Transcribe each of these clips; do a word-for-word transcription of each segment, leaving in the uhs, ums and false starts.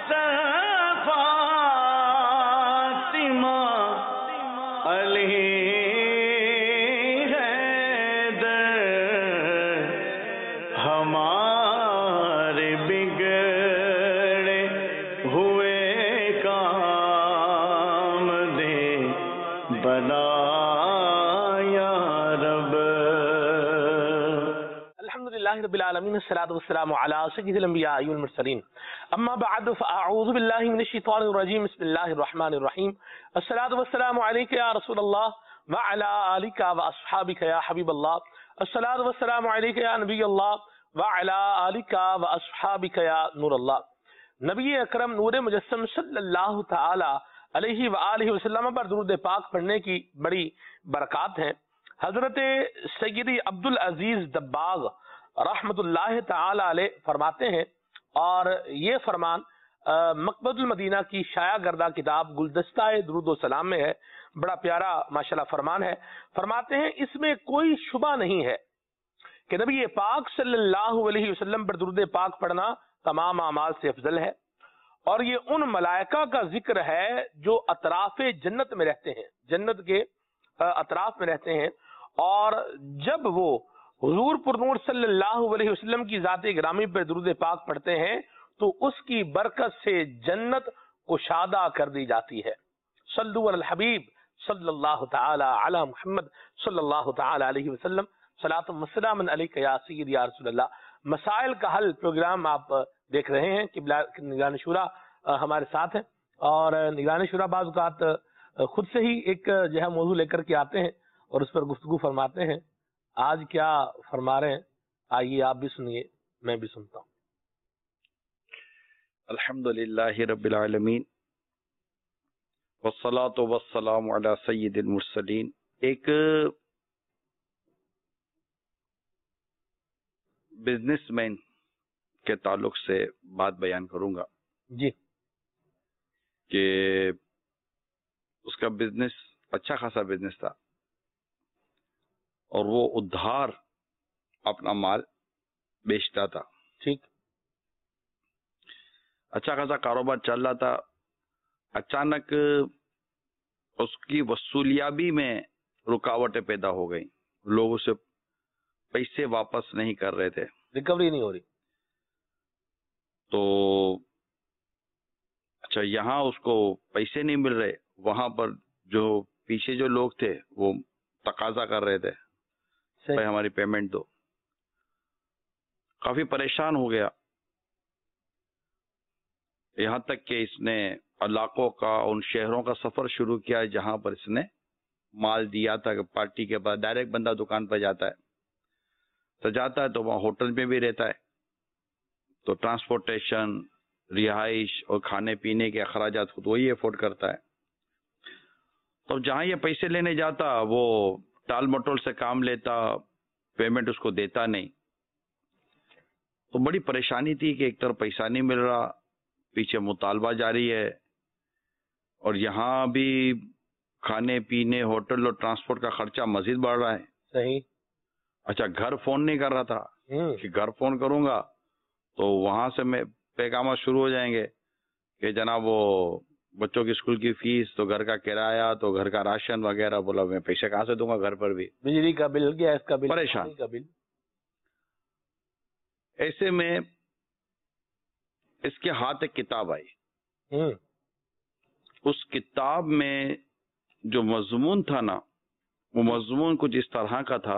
فاطمہ علی حیدر ہمارے بگڑے ہوئے کام دے بنا رب العالمین الصلاۃ والسلام علی سید الانبیاء والمرسلین اما بعد فاعوذ باللہ من الشیطان الرجیم بسم اللہ الرحمن الرحیم الصلاۃ والسلام علیک یا رسول اللہ وعلی آلک واصحابک یا حبیب اللہ الصلاۃ والسلام علیک یا نبی اللہ وعلی آلک واصحابک یا نور اللہ۔ نبی اکرم نور مجسم صلی اللہ تعالی علیہ وآلہ وسلم پر درود پاک پڑھنے کی بڑی برکات ہیں۔ حضرت سیدی عبدالعزیز دباغ رحمت اللہ تعالی علیہ فرماتے ہیں، اور یہ فرمان مکتبۃ المدینہ کی شائع کردہ کتاب گلدستہ درود و سلام میں ہے، بڑا پیارا ماشاءاللہ فرمان ہے۔ فرماتے ہیں اس میں کوئی شبہ نہیں ہے کہ نبی پاک صلی اللہ علیہ وسلم پر درود پاک پڑھنا تمام اعمال سے افضل ہے، اور یہ ان ملائکہ کا ذکر ہے جو اطراف جنت میں رہتے ہیں، جنت کے اطراف میں رہتے ہیں، اور جب وہ حضور پرنور صلی اللہ علیہ وسلم کی ذات گرامی پر درود پاک پڑھتے ہیں تو اس کی برکت سے جنت کشادہ کر دی جاتی ہے۔ صلو علی الحبیب صلی اللہ تعالی علی محمد صلی اللہ تعالی علیہ وسلم، صلاۃ و سلام علیک یا سید یا رسول اللہ۔ مسائل کا حل پروگرام آپ دیکھ رہے ہیں کہ نگران شورا ہمارے ساتھ ہیں، اور نگران شورا بعض اوقات خود سے ہی ایک جو ہے موضوع لے کر کے آتے ہیں اور اس پر گفتگو فرماتے ہیں۔ آج کیا فرما رہے ہیں آئیے آپ بھی سنیے، میں بھی سنتا ہوں۔ الحمدللہ رب العالمین والصلاة والسلام علی سید المرسلین۔ ایک بزنس مین کے تعلق سے بات بیان کروں گا جی، کہ اس کا بزنس اچھا خاصا بزنس تھا، اور وہ ادھار اپنا مال بیچتا تھا، ٹھیک، اچھا خاصا کاروبار چل رہا تھا۔ اچانک اس کی وصولیابی میں رکاوٹیں پیدا ہو گئیں، لوگ اسے پیسے واپس نہیں کر رہے تھے، ریکوری نہیں ہو رہی، تو اچھا یہاں اس کو پیسے نہیں مل رہے، وہاں پر جو پیچھے جو لوگ تھے وہ تقاضا کر رہے تھے بھائی ہماری پیمنٹ دو۔ کافی پریشان ہو گیا، یہاں تک کہ اس نے علاقوں کا، ان شہروں کا سفر شروع کیا جہاں پر اس نے مال دیا تھا، کہ پارٹی کے بعد ڈائریکٹ بندہ دکان پر جاتا ہے تو جاتا ہے تو وہاں ہوٹل میں بھی رہتا ہے، تو ٹرانسپورٹیشن، رہائش اور کھانے پینے کے اخراجات خود وہی افورڈ کرتا ہے۔ تو جہاں یہ پیسے لینے جاتا وہ ٹال مٹول سے کام لیتا، پیمنٹ اس کو دیتا نہیں، تو بڑی پریشانی تھی کہ ایک طرف پیسہ نہیں مل رہا، پیچھے مطالبہ جاری ہے، اور یہاں بھی کھانے پینے، ہوٹل اور ٹرانسپورٹ کا خرچہ مزید بڑھ رہا ہے۔ صحیح۔ اچھا گھر فون نہیں کر رہا تھا کہ گھر فون کروں گا تو وہاں سے میں پیغامات شروع ہو جائیں گے کہ جناب وہ بچوں کی اسکول کی فیس، تو گھر کا کرایہ، تو گھر کا راشن وغیرہ، بولا میں پیسے کہاں سے دوں گا گھر پر بھی، بجلی کا بل، گیس کا بل، پریشان کا بل۔ ایسے میں اس کے ہاتھ ایک کتاب آئی، اس کتاب میں جو مضمون تھا نا، وہ مضمون کچھ اس طرح کا تھا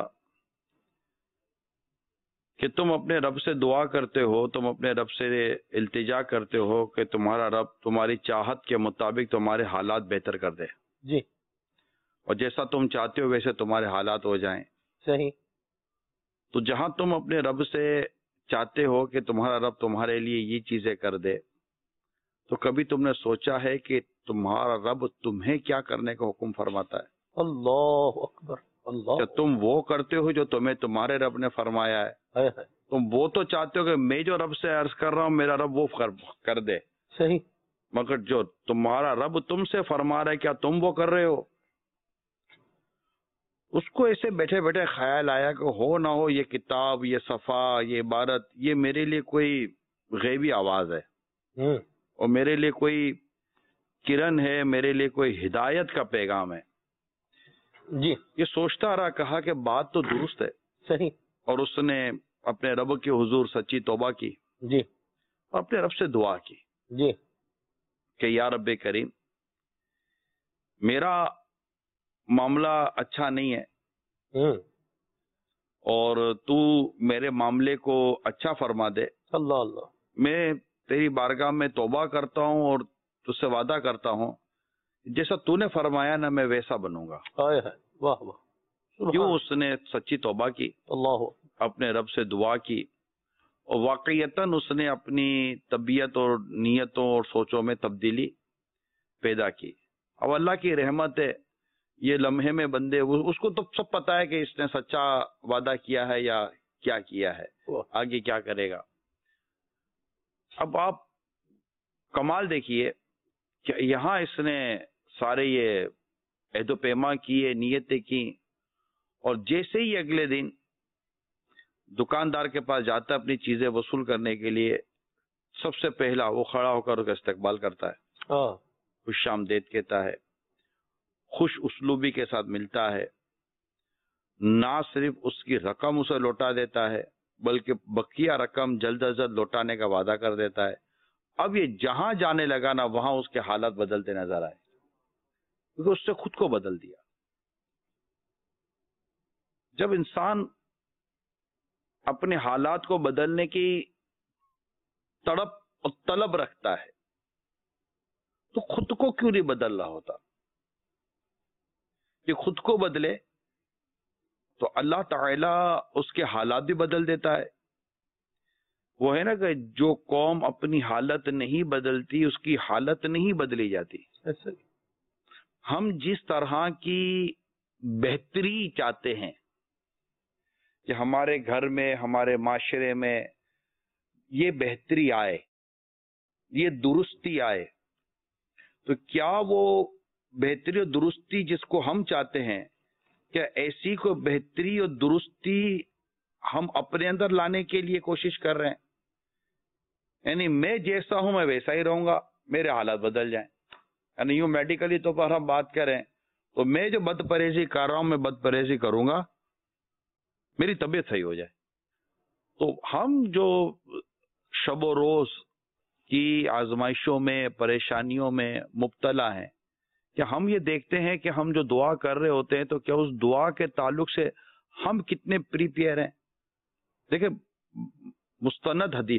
کہ تم اپنے رب سے دعا کرتے ہو، تم اپنے رب سے التجا کرتے ہو کہ تمہارا رب تمہاری چاہت کے مطابق تمہارے حالات بہتر کر دے، جی، اور جیسا تم چاہتے ہو ویسے تمہارے حالات ہو جائیں۔ صحیح۔ تو جہاں تم اپنے رب سے چاہتے ہو کہ تمہارا رب تمہارے لیے یہ چیزیں کر دے، تو کبھی تم نے سوچا ہے کہ تمہارا رب تمہیں کیا کرنے کا حکم فرماتا ہے؟ اللہ اکبر، اللہ، کہ تم وہ کرتے ہو جو تمہیں تمہارے رب نے فرمایا ہے، تم وہ تو چاہتے ہو کہ میں جو رب سے عرض کر رہا ہوں میرا رب وہ کر دے، صحیح، مگر جو تمہارا رب تم سے فرما رہا ہے کیا تم وہ کر رہے ہو؟ اس کو ایسے بیٹھے بیٹھے خیال آیا کہ ہو نہ ہو یہ کتاب، یہ صفحہ، یہ عبارت، یہ میرے لیے کوئی غیبی آواز ہے، اور میرے لیے کوئی کرن ہے, میرے لیے کوئی ہدایت کا پیغام ہے. جی یہ سوچتا رہا, کہا کہ بات تو درست ہے. صحیح. اور اس نے اپنے رب کے حضور سچی توبہ کی. جی. اور اپنے رب سے دعا کی. جی. کہ یا رب کریم, میرا معاملہ اچھا نہیں ہے, ہوں اور تو میرے معاملے کو اچھا فرما دے. اللہ اللہ. میں تیری بارگاہ میں توبہ کرتا ہوں اور تجھ سے وعدہ کرتا ہوں جیسا تو نے فرمایا نا میں ویسا بنوں گا. ہائے ہائے, واہ واہ. کیوں اس نے سچی توبہ کی, اللہ, اپنے رب سے دعا کی, اور واقعیتاً اس نے اپنی طبیعت اور نیتوں اور سوچوں میں تبدیلی پیدا کی. اب اللہ کی رحمت ہے, یہ لمحے میں بندے, اس کو تو سب پتا ہے کہ اس نے سچا وعدہ کیا ہے یا کیا کیا ہے, آگے کیا کرے گا. اب آپ کمال دیکھیے کہ یہاں اس نے سارے یہ عہد و پیما کیے, نیتیں کی, اور جیسے ہی اگلے دن دکاندار کے پاس جاتا ہے اپنی چیزیں وصول کرنے کے لیے, سب سے پہلا وہ کھڑا ہو کر اس کا استقبال کرتا ہے, خوش آمدید کہتا ہے, خوش اسلوبی کے ساتھ ملتا ہے. نہ صرف اس کی رقم اسے لوٹا دیتا ہے بلکہ بقیہ رقم جلد از جلد لوٹانے کا وعدہ کر دیتا ہے. اب یہ جہاں جانے لگا نا وہاں اس کے حالات بدلتے نظر آئے, کیونکہ اس سے خود کو بدل دیا. جب انسان اپنے حالات کو بدلنے کی تڑپ اور طلب رکھتا ہے تو خود کو کیوں نہیں بدل رہا ہوتا؟ کہ خود کو بدلے تو اللہ تعالی اس کے حالات بھی بدل دیتا ہے. وہ ہے نا کہ جو قوم اپنی حالت نہیں بدلتی اس کی حالت نہیں بدلی جاتی. ہم جس طرح کی بہتری چاہتے ہیں کہ ہمارے گھر میں, ہمارے معاشرے میں یہ بہتری آئے, یہ درستی آئے, تو کیا وہ بہتری اور درستی جس کو ہم چاہتے ہیں, کیا ایسی کو بہتری اور درستی ہم اپنے اندر لانے کے لیے کوشش کر رہے ہیں؟ یعنی میں جیسا ہوں میں ویسا ہی رہوں گا, میرے حالات بدل جائیں. یعنی یوں میڈیکلی طور پر ہم بات کریں تو میں جو بد پرہیزی کر رہا ہوں میں بد پرہیزی کروں گا, میری طبیعت صحیح ہو جائے. تو ہم جو شب و روز کی آزمائشوں میں, پریشانیوں میں مبتلا ہیں, کہ ہم یہ دیکھتے ہیں کہ ہم جو دعا کر رہے ہوتے ہیں تو کیا اس دعا کے تعلق سے ہم کتنے پریپیئر ہیں. دیکھیں مستند حدیث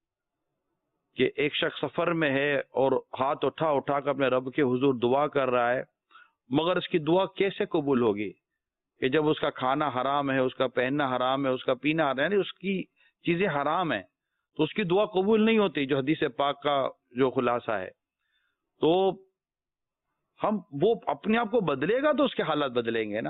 کہ ایک شخص سفر میں ہے اور ہاتھ اٹھا اٹھا کر اپنے رب کے حضور دعا کر رہا ہے, مگر اس کی دعا کیسے قبول ہوگی کہ جب اس کا کھانا حرام ہے, اس کا پہننا حرام ہے, اس کا پینا حرام ہے, یعنی اس کی چیزیں حرام ہیں, تو اس کی دعا قبول نہیں ہوتی, جو حدیث پاک کا جو خلاصہ ہے. تو ہم وہ اپنے آپ کو بدلے گا تو اس کے حالات بدلیں گے نا.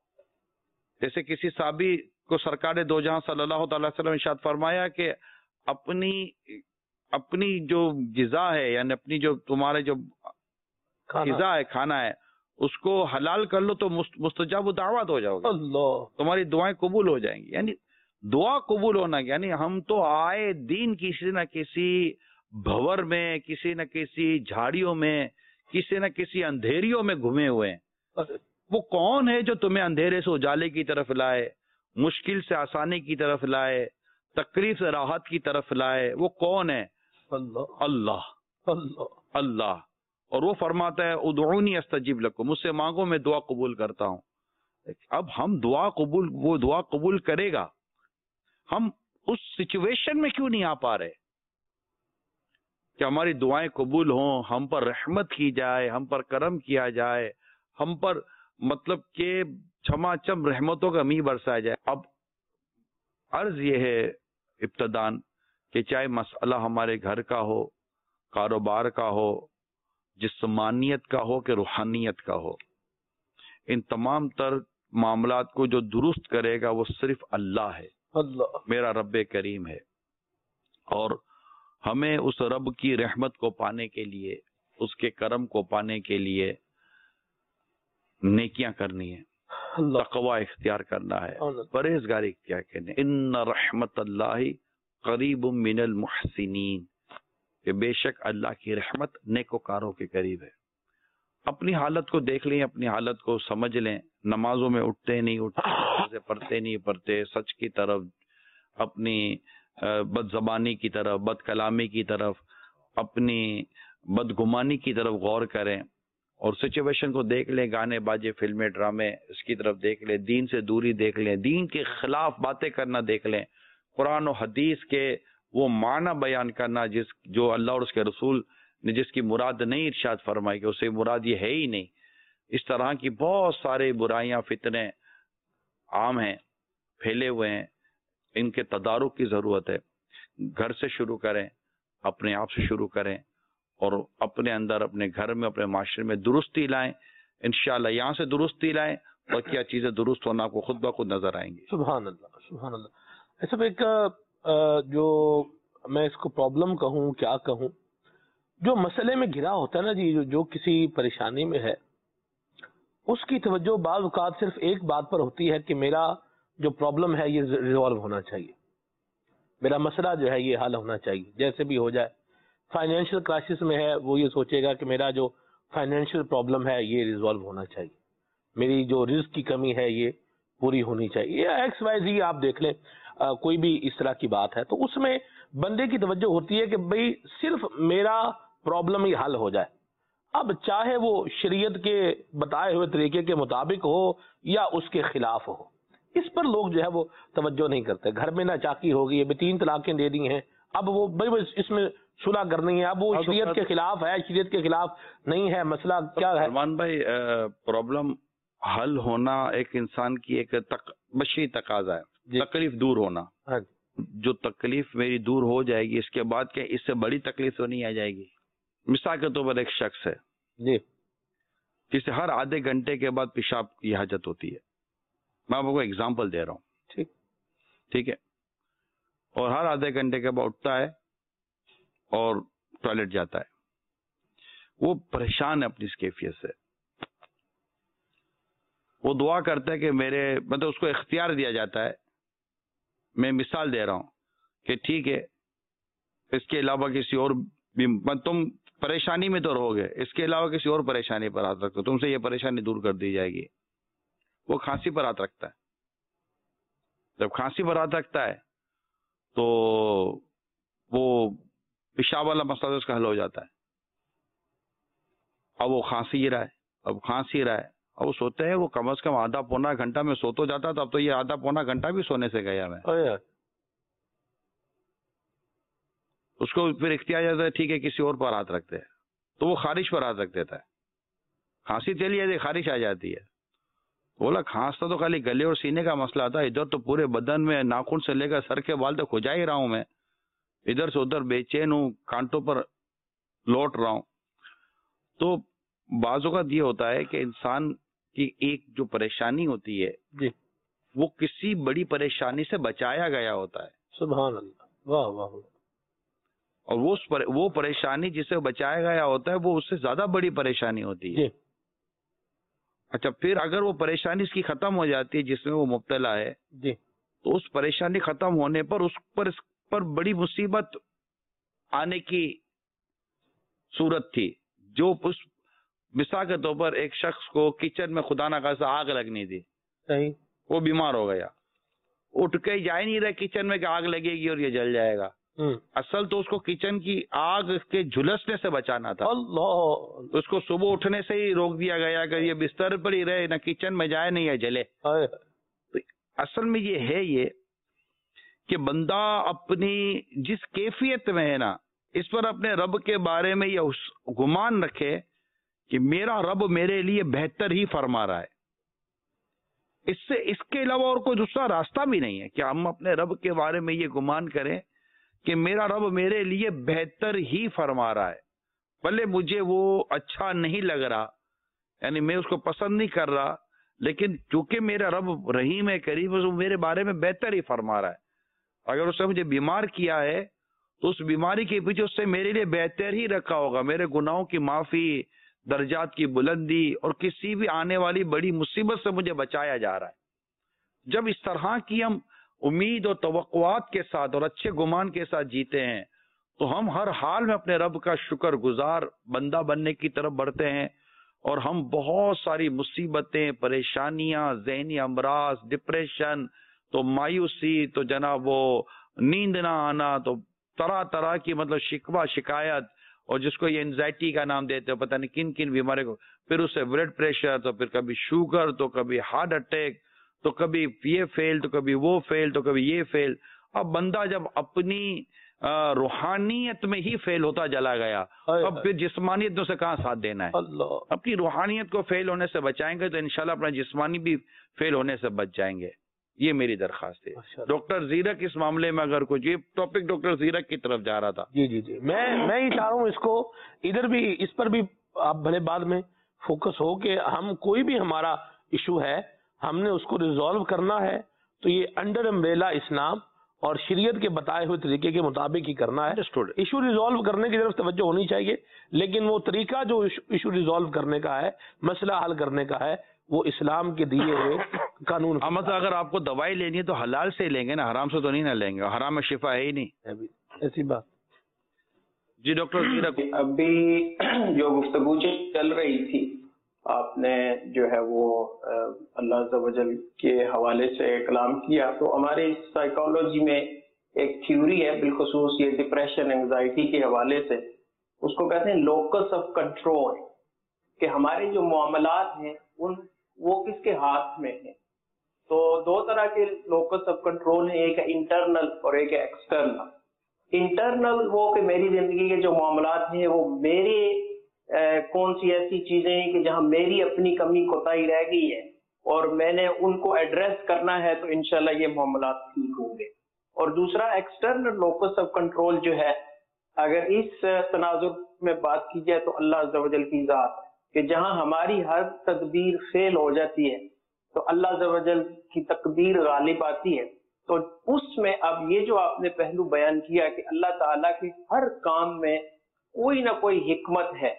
جیسے کسی صحابی کو سرکار دو جہاں صلی اللہ تعالی وسلم ارشاد فرمایا کہ اپنی اپنی جو غذا ہے, یعنی اپنی جو تمہارے جو غذا ہے, کھانا ہے, اس کو حلال کر لو تو مستجاب دعوت ہو جاؤ گے, اللہ تمہاری دعائیں قبول ہو جائیں گی. یعنی دعا قبول ہونا, یعنی ہم تو آئے دین کسی نہ کسی بھور میں, کسی نہ کسی جھاڑیوں میں, کسی نہ کسی اندھیریوں میں گھومے ہوئے ہیں. وہ کون ہے جو تمہیں اندھیرے سے اجالے کی طرف لائے, مشکل سے آسانی کی طرف لائے, تکلیف سے راحت کی طرف لائے؟ وہ کون ہے؟ اللہ اللہ اللہ اللہ. اور وہ فرماتا ہے ادعونی استجب لکم, مجھ سے مانگو میں دعا قبول کرتا ہوں. اب ہم دعا قبول, وہ دعا قبول کرے گا, ہم اس سچویشن میں کیوں نہیں آ پا رہے کہ ہماری دعائیں قبول ہوں, ہم پر رحمت کی جائے, ہم پر کرم کیا جائے, ہم پر مطلب کہ چھما چم رحمتوں کا میਂہ برسایا جائے. اب عرض یہ ہے ابتدان کہ چاہے مسئلہ ہمارے گھر کا ہو, کاروبار کا ہو, جسمانیت کا ہو کہ روحانیت کا ہو, ان تمام تر معاملات کو جو درست کرے گا وہ صرف اللہ ہے, اللہ میرا رب کریم ہے. اور ہمیں اس رب کی رحمت کو پانے کے لیے, اس کے کرم کو پانے کے لیے نیکیاں کرنی ہے, تقوی اختیار کرنا ہے, پرہیزگاری کیا کہنے, ان رحمت اللہ قریب من المحسنین. کہ بے شک اللہ کی رحمت نیکوکاروں کے قریب ہے. اپنی حالت کو دیکھ لیں, اپنی حالت کو سمجھ لیں. نمازوں میں اٹھتے نہیں اٹھتے, پڑھتے نہیں پڑھتے, سچ کی طرف, اپنی بد زبانی کی طرف, بد کلامی کی طرف, اپنی بدگمانی کی طرف غور کریں اور سچویشن کو دیکھ لیں. گانے باجے, فلمیں, ڈرامے, اس کی طرف دیکھ لیں. دین سے دوری دیکھ لیں, دین کے خلاف باتیں کرنا دیکھ لیں. قرآن و حدیث کے وہ معنی بیان کرنا جس جو اللہ اور اس کے رسول نے جس کی مراد نہیں ارشاد فرمائی کہ اسے مراد یہ ہے ہی نہیں. اس طرح کی بہت سارے برائیاں, فتنے عام ہیں, پھیلے ہوئے ہیں. ان کے تدارک کی ضرورت ہے. گھر سے شروع کریں, اپنے آپ سے شروع کریں اور اپنے اندر, اپنے گھر میں, اپنے معاشرے میں درستی لائیں. انشاءاللہ یہاں سے درستی لائیں اور کیا چیزیں درست ہونا آپ کو خود بخود نظر آئیں گی. سبحان اللہ, سبحان اللہ. ایسا ایک جو میں اس کو پرابلم کہوں, کیا کہوں, جو مسئلے میں گھرا ہوتا ہے نا جی, جو, جو کسی پریشانی میں ہے, اس کی توجہ بعض اوقات صرف ایک بات پر ہوتی ہے کہ میرا جو پرابلم ہے یہ ریزالو ہونا چاہیے, میرا مسئلہ جو ہے یہ حل ہونا چاہیے, جیسے بھی ہو جائے. فائنینشیل کرائسس میں ہے, وہ یہ سوچے گا کہ میرا جو فائنینشیل پرابلم ہے یہ ریزالو ہونا چاہیے, میری جو رزق کی کمی ہے یہ پوری ہونی چاہیے, یا ایکس وائی زی آپ دیکھ لیں, آ, کوئی بھی اس طرح کی بات ہے, تو اس میں بندے کی توجہ ہوتی ہے کہ بھئی صرف میرا پرابلم ہی حل ہو جائے. اب چاہے وہ شریعت کے بتائے ہوئے طریقے کے مطابق ہو یا اس کے خلاف ہو, اس پر لوگ جو ہے وہ توجہ نہیں کرتے. گھر میں ناچاکی ہو گئی ہے, تین طلاقیں دے دی ہیں, اب وہ بھئی اس میں صلح کرنی ہے, اب وہ شریعت کے خلاف ہے, شریعت کے خلاف نہیں ہے, مسئلہ کیا ہے؟ سلمان بھائی, پرابلم حل ہونا ایک انسان کی ایک تق... بشری تقاضا ہے. جی. تکلیف دور ہونا. ہاں. جو تکلیف میری دور ہو جائے گی, اس کے بعد کیا اس سے بڑی تکلیف تو نہیں آ جائے گی. مثال کے طور پر ایک شخص ہے جی, جسے ہر آدھے گھنٹے کے بعد پیشاب کی حاجت ہوتی ہے. میں آپ کو ایگزامپل دے رہا ہوں. ٹھیک ٹھیک ہے. اور ہر آدھے گھنٹے کے بعد اٹھتا ہے اور ٹوائلٹ جاتا ہے. وہ پریشان ہے اپنی اس کیفیت سے. وہ دعا کرتا ہے کہ میرے, مطلب اس کو اختیار دیا جاتا ہے, میں مثال دے رہا ہوں کہ ٹھیک ہے اس کے علاوہ کسی اور بھی, تم پریشانی میں تو رہو گے, اس کے علاوہ کسی اور پریشانی پر ہاتھ رکھتے ہو, تم سے یہ پریشانی دور کر دی جائے گی. وہ کھانسی پر ہاتھ رکھتا ہے. جب کھانسی پر ہاتھ رکھتا ہے تو وہ پیشاب والا مسئلہ اس کا حل ہو جاتا ہے. اب وہ کھانسی ہی رہا ہے, اب کھانسی رہا ہے, اب وہ سوتے ہیں, وہ کم از کم آدھا پونا گھنٹہ میں سو تو جاتا تھا, اب تو یہ آدھا پونا گھنٹہ بھی سونے سے گیا میں. اس کو پھر اختیار جاتا ہے ٹھیک ہے کسی اور پر ہاتھ رکھتے ہیں, تو وہ خارش پر ہاتھ رکھ دیتا ہے. کھانسی چلی جاتی ہے, خارش آ جاتی ہے. بولا کھانستا تو خالی گلے اور سینے کا مسئلہ تھا, ادھر تو پورے بدن میں ناخن سے لے کر سر کے بال تک کھجا ہی رہا ہوں میں, ادھر سے ادھر بے چین ہوں, کانٹوں پر لوٹ رہا ہوں. تو بعض اوقات یہ ہوتا ہے کہ انسان کی ایک جو پریشانی ہوتی ہے جی, وہ کسی بڑی پریشانی سے بچایا گیا ہوتا ہے. سبحان اللہ, واہ واہ. اور وہ وہ پریشانی جسے بچایا گیا ہوتا ہے وہ اس سے زیادہ بڑی پریشانی ہوتی ہے. جی. اچھا, پھر اگر وہ پریشانی اس کی ختم ہو جاتی ہے جس میں وہ مبتلا ہے, جی, تو اس پریشانی ختم ہونے پر اس پر اس پر بڑی مصیبت آنے کی صورت تھی. جو اس مثال کے طور پر ایک شخص کو کچن میں خدا نہ خاصہ آگ لگنی تھی, صحیح, وہ بیمار ہو گیا, اٹھ کے جا ہی نہیں رہا کچن میں کہ آگ لگے گی اور یہ جل جائے گا. اصل تو اس کو کچن کی آگ کے جھلسنے سے بچانا تھا. اللہ, اس کو صبح اٹھنے سے ہی روک دیا گیا کہ یہ بستر پر ہی رہے, نہ کچن میں جائے نہیں ہے جلے. اصل میں یہ ہے یہ کہ بندہ اپنی جس کیفیت میں ہے نا, اس پر اپنے رب کے بارے میں یہ گمان رکھے کہ میرا رب میرے لیے بہتر ہی فرما رہا ہے. اس سے اس کے علاوہ اور کوئی دوسرا راستہ بھی نہیں ہے کہ ہم اپنے رب کے بارے میں یہ گمان کریں کہ میرا رب میرے لیے بہتر ہی فرما رہا ہے. بھلے مجھے وہ اچھا نہیں لگ رہا, یعنی میں اس کو پسند نہیں کر رہا, لیکن چونکہ میرا رب رحیم ہے, کریم ہے, وہ میرے بارے میں بہتر ہی فرما رہا ہے. اگر اس نے مجھے بیمار کیا ہے تو اس بیماری کے پیچھے اس سے میرے لیے بہتر ہی رکھا ہوگا, میرے گناہوں کی معافی, درجات کی بلندی اور کسی بھی آنے والی بڑی مصیبت سے مجھے بچایا جا رہا ہے. جب اس طرح کی ہم امید اور توقعات کے ساتھ اور اچھے گمان کے ساتھ جیتے ہیں تو ہم ہر حال میں اپنے رب کا شکر گزار بندہ بننے کی طرف بڑھتے ہیں، اور ہم بہت ساری مصیبتیں، پریشانیاں، ذہنی امراض، ڈپریشن، تو مایوسی، تو جناب وہ نیند نہ آنا، تو طرح طرح کی مطلب شکوہ شکایت، اور جس کو یہ انزائٹی کا نام دیتے ہو، پتہ نہیں کن کن بیماری کو، پھر اس سے بلڈ پریشر، تو پھر کبھی شوگر، تو کبھی ہارٹ اٹیک، تو کبھی یہ فیل، تو کبھی وہ فیل، تو کبھی یہ فیل۔ اب بندہ جب اپنی روحانیت میں ہی فیل ہوتا چلا گیا، اب پھر جسمانیت میں اسے کہاں ساتھ دینا ہے؟ اللہ، اپنی روحانیت کو فیل ہونے سے بچائیں گے تو انشاءاللہ اپنا جسمانی بھی فیل ہونے سے بچ جائیں گے۔ یہ میری درخواست ہے۔ ڈاکٹر زیرک اس معاملے میں اگر کچھ، یہ ٹاپک ڈاکٹر زیرک کی طرف جا رہا تھا۔ جی جی جی میں میں یہ چاہ رہا ہوں اس کو ادھر بھی، اس پر بھی آپ بھلے بعد میں فوکس ہو کہ ہم کوئی بھی ہمارا ایشو ہے ہم نے اس کو ریزالو کرنا ہے تو یہ انڈر امبریلا اسلام اور شریعت کے بتائے ہوئے طریقے کے مطابق ہی کرنا ہے۔ ایشو ریزالو کرنے کی طرف توجہ ہونی چاہیے، لیکن وہ طریقہ جو ایشو ریزالو کرنے کا ہے، مسئلہ حل کرنے کا ہے، وہ اسلام کے دیے ہوئے قانون۔ مطلب اگر آپ کو دوائی لینی ہے تو حلال سے لیں گے نا، حرام سے تو نہیں نہ لیں گے، حرام میں شفا ہے ہی نہیں۔ ایسی بات۔ جی ڈاکٹر زیرک، ابھی جو گفتگو چل رہی تھی، آپ نے جو ہے وہ اللہ عز و جل کے حوالے سے کلام کیا، تو ہماری سائیکالوجی میں ایک تھیوری ہے بالخصوص یہ ڈپریشن انگزائٹی کے حوالے سے، اس کو کہتے ہیں لوکس آف کنٹرول، کہ ہمارے جو معاملات ہیں ان وہ کس کے ہاتھ میں ہیں۔ تو دو طرح کے لوکس آف کنٹرول ہیں، ایک ہے انٹرنل اور ایک ہے ایکسٹرنل۔ انٹرنل وہ کہ میری زندگی کے جو معاملات ہیں وہ میرے کون سی ایسی چیزیں ہیں کہ جہاں میری اپنی کمی کوتاہی رہ گئی ہے اور میں نے ان کو ایڈریس کرنا ہے، تو انشاءاللہ یہ معاملات ٹھیک ہوں گے۔ اور دوسرا ایکسٹرنل لوکس آف کنٹرول جو ہے، اگر اس تناظر میں بات کی جائے تو اللہ عز و جل کی ذات، کہ جہاں ہماری ہر تدبیر فیل ہو جاتی ہے تو اللہ عز و جل کی تقدیر غالب آتی ہے۔ تو اس میں اب یہ جو آپ نے پہلو بیان کیا کہ اللہ تعالیٰ کے ہر کام میں کوئی نہ کوئی حکمت ہے،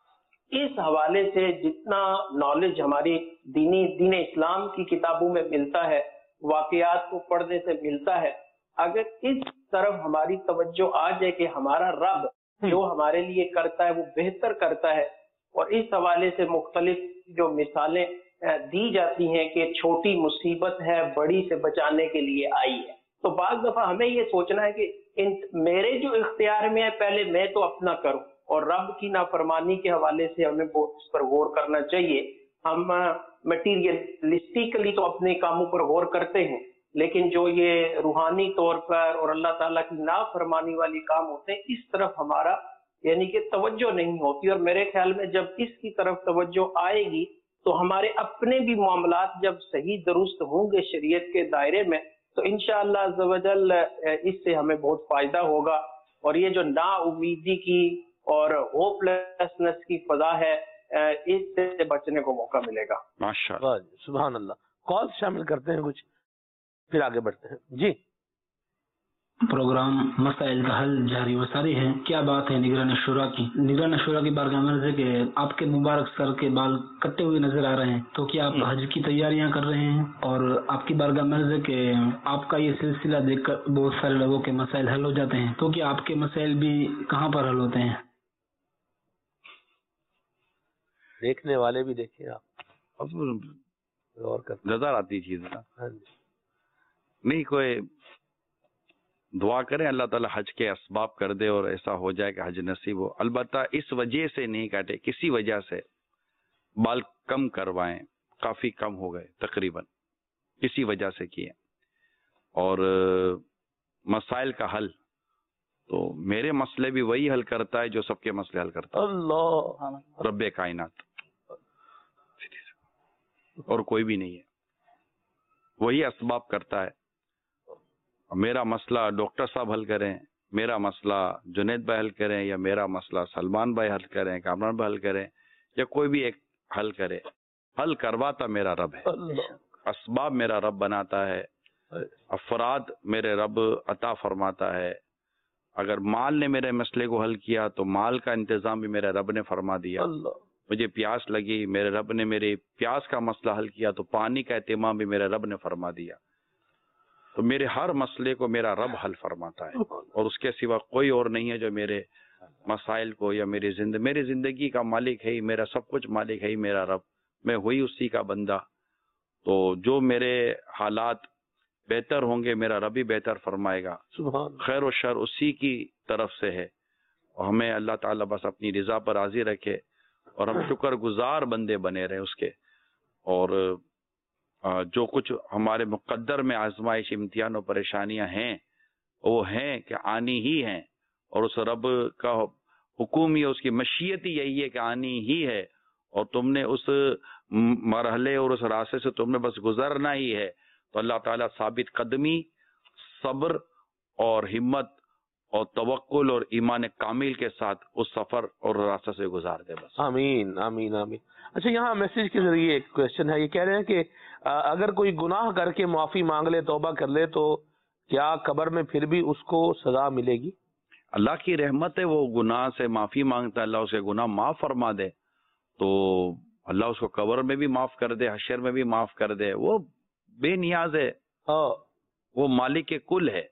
اس حوالے سے جتنا نالج ہماری دینی دین اسلام کی کتابوں میں ملتا ہے، واقعات کو پڑھنے سے ملتا ہے، اگر اس طرف ہماری توجہ آ جائے کہ ہمارا رب جو ہمارے لیے کرتا ہے وہ بہتر کرتا ہے، اور اس حوالے سے مختلف جو مثالیں دی جاتی ہیں کہ چھوٹی مصیبت ہے بڑی سے بچانے کے لیے آئی ہے، تو بعض دفعہ ہمیں یہ سوچنا ہے کہ میرے جو اختیار میں ہے پہلے میں تو اپنا کروں، اور رب کی نافرمانی کے حوالے سے ہمیں اس پر غور کرنا چاہیے۔ ہم مٹیریلسٹکلی تو اپنے کاموں پر غور کرتے ہیں، لیکن جو یہ روحانی طور پر اور اللہ تعالیٰ کی نافرمانی والی کام ہوتے ہیں، اس طرف ہمارا یعنی کہ توجہ نہیں ہوتی، اور میرے خیال میں جب اس کی طرف توجہ آئے گی تو ہمارے اپنے بھی معاملات جب صحیح درست ہوں گے شریعت کے دائرے میں، تو انشاءاللہ عز و جل اس سے ہمیں بہت فائدہ ہوگا، اور یہ جو نا امیدی کی اور ہوپ لیسنس کی فضا ہے، اس سے بچنے کو موقع ملے گا۔ ماشاءاللہ، سبحان اللہ۔ کال شامل کرتے ہیں کچھ، پھر آگے بڑھتے ہیں۔ جی، پروگرام مسائل کا حل جاری و ساری ہے۔ کیا بات ہے نگران شورا کی؟ نگران شورا کی بارگاہ میں ہے کہ آپ کے مبارک سر کے بال کٹے ہوئے نظر آ رہے ہیں، تو کیا آپ حج کی تیاریاں کر رہے ہیں؟ اور آپ کی بارگاہ میں ہے کہ آپ کا یہ سلسلہ دیکھ کر بہت سارے لوگوں کے مسائل حل ہو جاتے ہیں، تو کیا آپ کے مسائل بھی کہاں پر حل ہوتے ہیں؟ دیکھنے والے بھی دیکھیں، آپ غور کرتے نظر آتی چیز نا، ہاں جی۔ نہیں کوئی دعا کریں اللہ تعالی حج کے اسباب کر دے اور ایسا ہو جائے کہ حج نصیب ہو۔ البتہ اس وجہ سے نہیں کاٹے، کسی وجہ سے بال کم کروائیں، کافی کم ہو گئے تقریباً، کسی وجہ سے کیے۔ اور مسائل کا حل تو میرے مسئلے بھی وہی حل کرتا ہے جو سب کے مسئلے حل کرتا ہے، اللہ، رب کائنات، اور کوئی بھی نہیں ہے، وہی اسباب کرتا ہے۔ میرا مسئلہ ڈاکٹر صاحب حل کریں، میرا مسئلہ جنید بھائی حل کریں، یا میرا مسئلہ سلمان بھائی حل کریں، کامران بھائی حل کریں، یا کوئی بھی ایک حل کرے، حل کرواتا میرا رب ہے، اسباب میرا رب بناتا ہے، افراد میرے رب عطا فرماتا ہے۔ اگر مال نے میرے مسئلے کو حل کیا تو مال کا انتظام بھی میرے رب نے فرما دیا۔ مجھے پیاس لگی، میرے رب نے میرے پیاس کا مسئلہ حل کیا تو پانی کا اہتمام بھی میرے رب نے فرما دیا۔ تو میرے ہر مسئلے کو میرا رب حل فرماتا ہے، اور اس کے سوا کوئی اور نہیں ہے جو میرے مسائل کو یا میری زندگی میری زندگی کا مالک ہے ہی، میرا سب کچھ مالک ہے ہی میرا رب، میں ہوئی اسی کا بندہ. تو جو میرے حالات بہتر ہوں گے میرا رب ہی بہتر فرمائے گا. سبحان خیر و شر اسی کی طرف سے ہے، اور ہمیں اللہ تعالیٰ بس اپنی رضا پر راضی رکھے اور ہم شکر گزار بندے بنے رہے اس کے. اور جو کچھ ہمارے مقدر میں آزمائش امتحان و پریشانیاں ہیں وہ ہیں کہ آنی ہی ہیں، اور اس رب کا حکم ہی، اس کی مشیت ہی یہی ہے کہ آنی ہی ہے، اور تم نے اس مرحلے اور اس راستے سے تم نے بس گزرنا ہی ہے. تو اللہ تعالیٰ ثابت قدمی، صبر اور ہمت اور توکل اور ایمان کامل کے ساتھ اس سفر اور راستے سے گزار دے بس. آمین آمین آمین. اچھا، یہاں میسج کے ذریعے ایک کوشچن ہے، یہ کہہ رہے ہیں کہ اگر کوئی گناہ کر کے معافی مانگ لے، توبہ کر لے، تو کیا قبر میں پھر بھی اس کو سزا ملے گی؟ اللہ کی رحمت ہے، وہ گناہ سے معافی مانگتا ہے، اللہ اس کے گناہ معاف فرما دے، تو اللہ اس کو قبر میں بھی معاف کر دے، حشر میں بھی معاف کر دے. وہ بے نیاز ہے، وہ مالک کے کل ہے،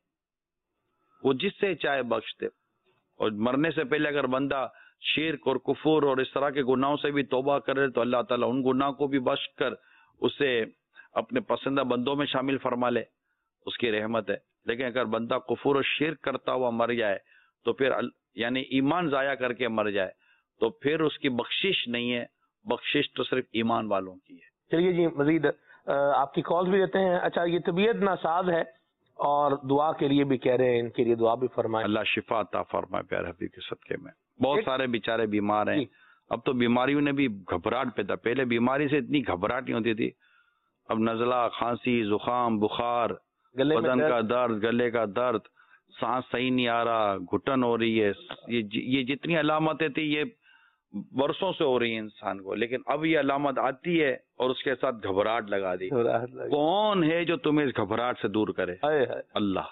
وہ جس سے چاہے بخش دے. اور مرنے سے پہلے اگر بندہ شرک اور کفر اور اس طرح کے گناہوں سے بھی توبہ کرے تو اللہ تعالیٰ ان گناہ کو بھی بخش کر اسے اپنے پسندہ بندوں میں شامل فرما لے، اس کی رحمت ہے. لیکن اگر بندہ کفر اور شرک کرتا ہوا مر جائے تو پھر یعنی ایمان ضائع کر کے مر جائے تو پھر اس کی بخشش نہیں ہے، بخشش تو صرف ایمان والوں کی ہے. چلیے جی، مزید آپ کی کالز بھی دیتے ہیں. اچھا، یہ طبیعت ناساز ہے اور دعا کے لیے بھی کہہ رہے ہیں، ان کے لیے دعا بھی فرمائیں. اللہ شفا عطا فرمائے پیارے حبیب کے صدقے میں. بہت سارے بیچارے بیمار ہیں، جی. اب تو بیماریوں نے بھی گھبراہٹ پیدا، پہلے بیماری سے اتنی گھبراہٹ نہیں ہوتی تھی، اب نزلہ، کھانسی، زکام، بخار، بدن کا درد، گلے کا درد، سانس صحیح نہیں آ رہا، گھٹن ہو رہی ہے، یہ جتنی علامتیں تھی یہ برسوں سے ہو رہی ہیں انسان کو، لیکن اب یہ علامت آتی ہے اور اس کے ساتھ گھبراہٹ لگا دی. کون ہے جو تمہیں اس گھبراہٹ سے دور کرے؟ اللہ.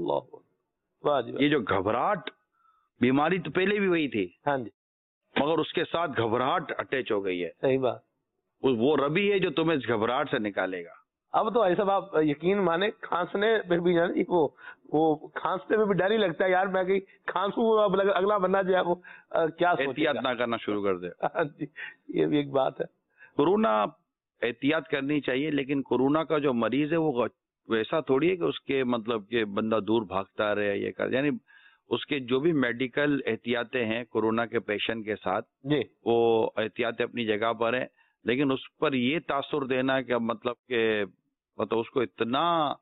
اللہ. یہ جو گھبراہٹ، بیماری تو پہلے بھی وہی تھی، ہاں جی، مگر اس کے ساتھ گھبراہٹ اٹیچ ہو گئی ہے. صحیح بات. وہ ربی ہے جو تمہیں اس گھبراہٹ سے نکالے گا. اب تو ایسا آپ یقین مانے، کھانسنے پہ بھی وہ وہ کھانستے پہ بھی ڈر ہی لگتا ہے یار، میں کہ کھانسوں اب اگلا بندہ جو ہے وہ کیا احتیاط نہ کرنا شروع کر دے. جی، یہ بھی ایک بات ہے. کورونا احتیاط کرنی چاہیے، لیکن کورونا کا جو مریض ہے وہ ویسا تھوڑی ہے کہ اس کے مطلب کہ بندہ دور بھاگتا رہے یہ کر، یعنی اس کے جو بھی میڈیکل احتیاطیں ہیں کورونا کے پیشنٹ کے ساتھ جی وہ احتیاطیں اپنی جگہ پر ہیں، لیکن اس پر یہ تاثر دینا کہ مطلب کہ مطلب اس کو اتنا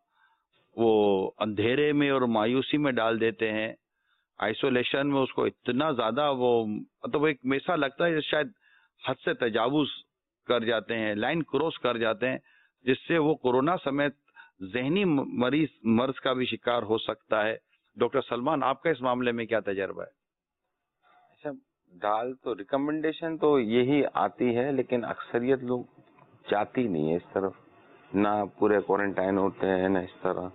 وہ اندھیرے میں اور مایوسی میں ڈال دیتے ہیں، آئسولیشن میں اس کو اتنا زیادہ وہ مطلب ایک ایسا لگتا ہے شاید حد سے تجاوز کر جاتے ہیں، لائن کراس کر جاتے ہیں، جس سے وہ کورونا سمیت ذہنی مریض مرض کا بھی شکار ہو سکتا ہے. ڈاکٹر سلمان، آپ کا اس معاملے میں کیا تجربہ ہے؟ اچھا، ڈال تو ریکمنڈیشن تو یہی آتی ہے، لیکن اکثریت لوگ جاتی نہیں ہے اس طرف، نہ پورے کوارنٹائن ہوتے ہیں نہ اس طرح.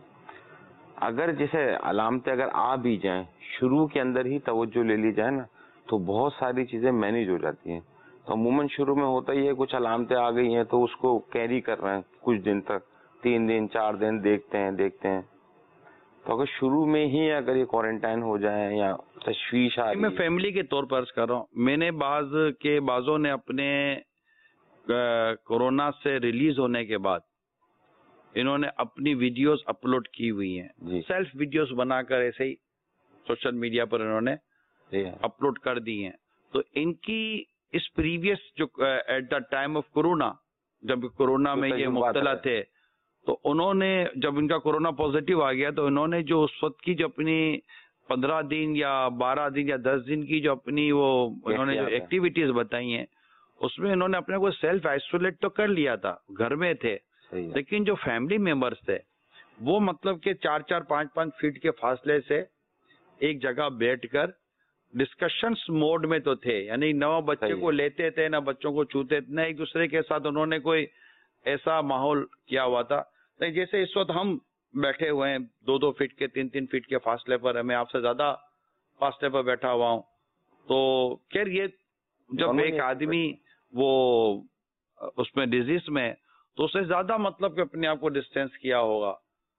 اگر جیسے علامتیں اگر آ بھی جائیں، شروع کے اندر ہی توجہ لے لی جائے نا تو بہت ساری چیزیں مینیج ہو جاتی ہیں. تو عموماً شروع میں ہوتا ہی ہے، کچھ علامتیں آ گئی ہیں تو اس کو کیری کر رہے ہیں کچھ دن تک، تین دن چار دن دیکھتے ہیں دیکھتے ہیں. تو اگر شروع میں ہی اگر یہ کوارنٹائن ہو جائے یا تشویش آ رہی، میں فیملی کے طور پر عرض کر رہا ہوں، میں نے بعض کے بعضوں نے اپنے کورونا سے ریلیز ہونے کے بعد انہوں نے اپنی ویڈیوز اپلوڈ کی ہوئی ہیں، جی سیلف ویڈیوز بنا کر ایسے ہی سوشل میڈیا پر انہوں نے اپلوڈ کر دی ہیں. تو ان کی اس پریویس جو at the time of corona, جب کورونا میں یہ مبتلا تھے، تو انہوں نے جب ان کا کورونا پازیٹیو آ گیا تو انہوں نے جو اس وقت کی جو اپنی پندرہ دن یا بارہ دن یا دس دن کی جو اپنی وہ انہوں نے جو ایکٹیویٹیز بتائی ہیں اس میں انہوں نے اپنے کو سیلف آئسولیٹ تو کر لیا تھا، گھر میں تھے، لیکن جو فیملی ممبرس تھے وہ مطلب کہ چار چار پانچ پانچ فٹ کے فاصلے سے ایک جگہ بیٹھ کر ڈسکشنز موڈ میں تو تھے، یعنی نہ بچے کو لیتے تھے نہ بچوں کو چھوتے تھے، نہ ایک دوسرے کے ساتھ انہوں نے کوئی ایسا ماحول کیا ہوا تھا جیسے اس وقت ہم بیٹھے ہوئے ہیں دو دو فٹ کے تین تین فٹ کے فاصلے پر، میں آپ سے زیادہ فاصلے پر بیٹھا ہوا ہوں. تو خیر یہ جب ایک آدمی وہ اس میں ڈیزیز میں تو اس سے زیادہ مطلب کہ اپنے آپ کو ڈسٹینس کیا ہوگا.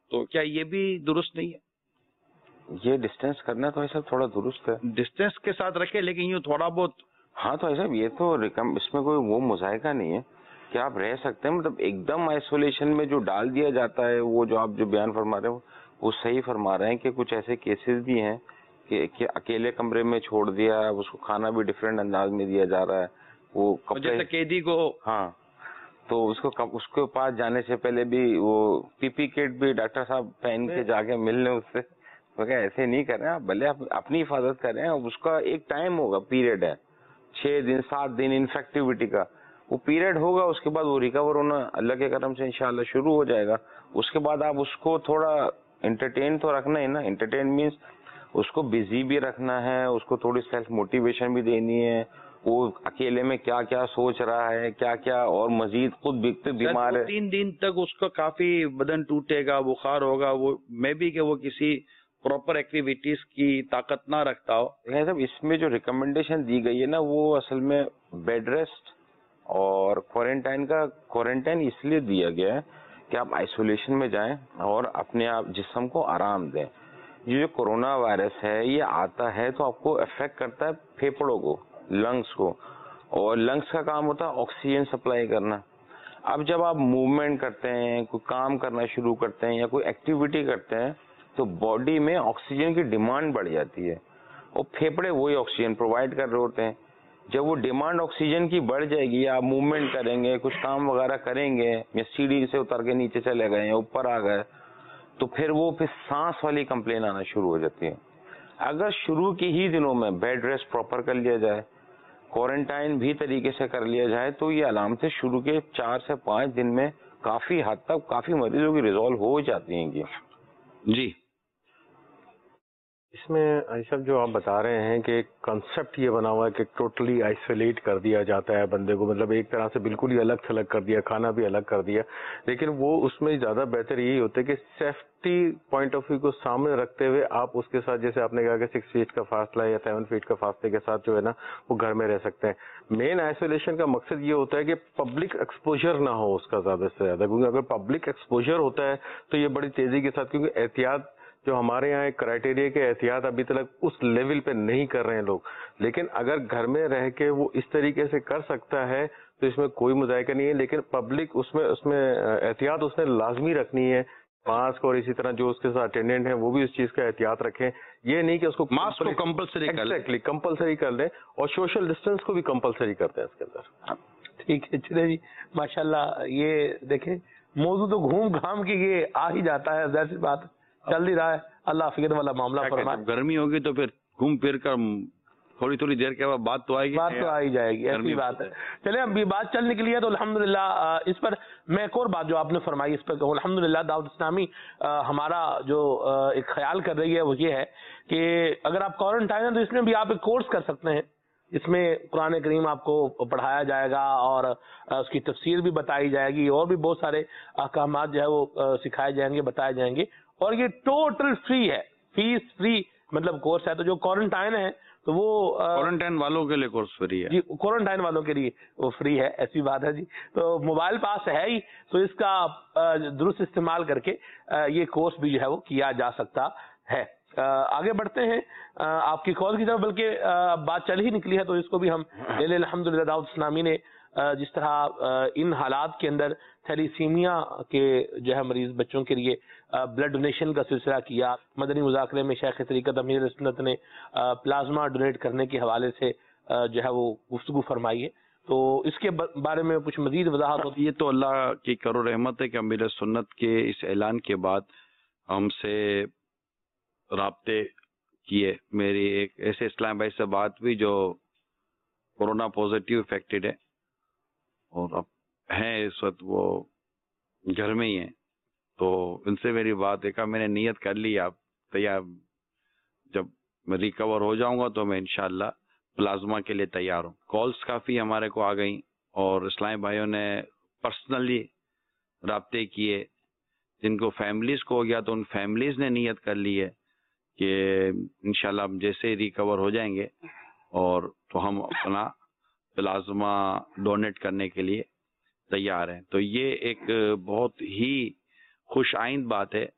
تو کیا یہ بھی درست نہیں ہے؟ یہ ڈسٹینس کرنا تو ایسا تھوڑا درست ہے، ڈسٹینس کے ساتھ رکھے، لیکن یوں تھوڑا بہت. ہاں تو ایسا یہ تو ریکم اس میں کوئی وہ مذائقہ نہیں ہے کہ آپ رہ سکتے ہیں. مطلب ایک دم آئسولیشن میں جو ڈال دیا جاتا ہے، وہ جو آپ جو بیان فرما رہے ہیں وہ صحیح فرما رہے ہیں کہ کچھ ایسے کیسز بھی ہیں کہ, کہ اکیلے کمرے میں چھوڑ دیا، اس کو کھانا بھی ڈفرینٹ انداز میں دیا جا رہا ہے. وہ جیسے قیدی کو، ہاں تو اس کو اس کے پاس جانے سے پہلے بھی وہ پی پی کٹ بھی ڈاکٹر صاحب پہن کے جا کے ملنے اس سے. ایسے نہیں کر رہے ہیں آپ، بھلے آپ اپنی حفاظت کر رہے ہیں، اس کا ایک ٹائم ہوگا، پیریڈ ہے چھ دن سات دن انفیکٹیوٹی کا، وہ پیریڈ ہوگا، اس کے بعد وہ ریکور ہونا اللہ کے کرم سے انشاءاللہ شروع ہو جائے گا. اس کے بعد آپ اس کو تھوڑا انٹرٹین تو رکھنا ہے نا. انٹرٹین مینس اس کو بزی بھی رکھنا ہے، اس کو تھوڑی سیلف موٹیویشن بھی دینی ہے. وہ اکیلے میں کیا کیا سوچ رہا ہے، کیا کیا، اور مزید خود بھی بیمار ہے. تین دن تک اس کا کافی بدن ٹوٹے گا، بخار ہوگا، وہ میں بھی کہ وہ کسی پراپر ایکٹیویٹیز کی طاقت نہ رکھتا ہو. صاحب اس میں جو ریکمنڈیشن دی گئی ہے نا، وہ اصل میں بیڈ ریسٹ اور کوارنٹائن کا کوارنٹائن اس لیے دیا گیا ہے کہ آپ آئسولیشن میں جائیں اور اپنے آپ جسم کو آرام دیں. یہ جو کورونا وائرس ہے یہ آتا ہے تو آپ کو افیکٹ کرتا ہے پھیپھڑوں کو، لنگس کو، اور لنگس کا کام ہوتا ہے آکسیجن سپلائی کرنا. اب جب آپ موومنٹ کرتے ہیں، کوئی کام کرنا شروع کرتے ہیں یا کوئی ایکٹیویٹی کرتے ہیں تو باڈی میں آکسیجن کی ڈیمانڈ بڑھ جاتی ہے، اور پھیپھڑے وہی آکسیجن پرووائڈ کر رہے ہوتے ہیں. جب وہ ڈیمانڈ آکسیجن کی بڑھ جائے گی، آپ موومنٹ کریں گے، کچھ کام وغیرہ کریں گے، یا سیڑھی سے اتر کے نیچے چلے گئے یا اوپر آ گئے، تو پھر وہ پھر سانس والی کمپلین آنا شروع ہو جاتی ہے. اگر شروع کے ہی دنوں میں بیڈ ریسٹ پراپر کر لیا جائے، کوارنٹائن بھی طریقے سے کر لیا جائے، تو یہ علامتیں شروع کے چار سے پانچ دن میں کافی حد تک کافی مریضوں کی ریزالو ہو جاتی ہیں. جی اس میں صاحب جو آپ بتا رہے ہیں کہ ایک کنسپٹ یہ بنا ہوا ہے کہ ٹوٹلی آئسولیٹ کر دیا جاتا ہے بندے کو، مطلب ایک طرح سے بالکل ہی الگ تھلگ کر دیا، کھانا بھی الگ کر دیا، لیکن وہ اس میں زیادہ بہتر یہی ہوتا ہے کہ سیفٹی پوائنٹ آف ویو کو سامنے رکھتے ہوئے آپ اس کے ساتھ، جیسے آپ نے کہا کہ سکس فیٹ کا فاصلہ یا سیون فیٹ کا فاصلے کے ساتھ جو ہے نا وہ گھر میں رہ سکتے ہیں. مین آئسولیشن کا مقصد یہ ہوتا ہے کہ پبلک ایکسپوجر نہ ہو اس کا زیادہ سے زیادہ، کیونکہ اگر پبلک ایکسپوجر ہوتا ہے تو یہ بڑی تیزی کے ساتھ، کیونکہ احتیاط جو ہمارے یہاں ایک کرائٹیریا کے احتیاط ابھی تک اس لیول پہ نہیں کر رہے ہیں لوگ، لیکن اگر گھر میں رہ کے وہ اس طریقے سے کر سکتا ہے تو اس میں کوئی مذائقہ نہیں ہے. لیکن پبلک اس میں اس میں احتیاط اس نے لازمی رکھنی ہے، ماسک، اور اسی طرح جو اس کے ساتھ اٹینڈنٹ ہیں وہ بھی اس چیز کا احتیاط رکھیں. یہ نہیں کہ اس کو ماسک کو کمپلسری کر لیں، ایگزیکٹلی کمپلسری کر لیں، اور سوشل ڈسٹینس کو بھی کمپلسری کرتے ہیں اس کے اندر. ٹھیک ہے، چلے جی، ماشاءاللہ. یہ دیکھیں موضوع تو گھوم گھام کے یہ آ ہی جاتا ہے، ظاہر سی بات چل ہی رہا ہے. اللہ حفیظ والا معاملہ فرمائے. گرمی ہوگی تو پھر گھوم پھر کر تھوڑی تھوڑی دیر کے بعد بات تو آئے گی، بات تو آ ہی جائے گی، ایسی بات ہے. چلیں اب یہ بات چل نکلی ہے تو الحمدللہ اس پر میں ایک اور بات جو آپ نے فرمائی اس پر کہوں. الحمدللہ دعوت اسلامی ہمارا جو ایک خیال کر رہی ہے وہ یہ ہے کہ اگر آپ کوارنٹائن ہیں تو اس میں بھی آپ ایک کورس کر سکتے ہیں. اس میں قرآن کریم آپ کو پڑھایا جائے گا اور اس کی تفسیر بھی بتائی جائے گی، اور بھی بہت سارے احکامات جو ہے وہ سکھائے جائیں گے، بتائے جائیں گے، اور یہ ٹوٹل فری ہے، فیس فری مطلب کورس ہے. تو جو کوارنٹائن ہے تو وہ کوارنٹائن والوں کے لیے کورس فری ہے جی، کوارنٹائن والوں کے لیے وہ فری ہے، ایسی بات ہے جی. تو موبائل پاس ہے ہی تو اس کا درست استعمال کر کے یہ کورس بھی جو ہے وہ کیا جا سکتا ہے. آگے بڑھتے ہیں آپ کی کال کی طرف، بلکہ بات چل ہی نکلی ہے تو اس کو بھی ہم لے لیں. الحمدللہ دعوت اسلامی نے جس طرح ان حالات کے اندر تھیلیسیمیا کے جو ہے مریض بچوں کے لیے بلڈ ڈونیشن کا سلسلہ کیا، مدنی مذاکرے میں شیخ طریقت امیر سنت نے پلازما ڈونیٹ کرنے کے حوالے سے جو ہے وہ گفتگو فرمائی ہے، تو اس کے بارے میں کچھ مزید وضاحت ہوتی. یہ تو اللہ کی کرو رحمت ہے کہ امیر سنت کے اس اعلان کے بعد ہم سے رابطے کیے. میری ایک ایسے اسلام بھائی سے بات ہوئی جو کورونا پازیٹیو افیکٹڈ ہے اور اب ہیں اس وقت وہ گھر میں ہی ہیں. تو ان سے میری بات ہے کہ میں نے نیت کر لی، آپ تیار، جب میں ریکور ہو جاؤں گا تو میں انشاءاللہ پلازما کے لیے تیار ہوں. کالز کافی ہمارے کو آ گئیں اور اسلامی بھائیوں نے پرسنلی رابطے کیے. جن کو فیملیز کو ہو گیا تو ان فیملیز نے نیت کر لی ہے کہ انشاءاللہ ہم جیسے ہی ریکور ہو جائیں گے اور تو ہم اپنا پلازما ڈونیٹ کرنے کے لیے تیار ہیں. تو یہ ایک بہت ہی خوش آئند بات ہے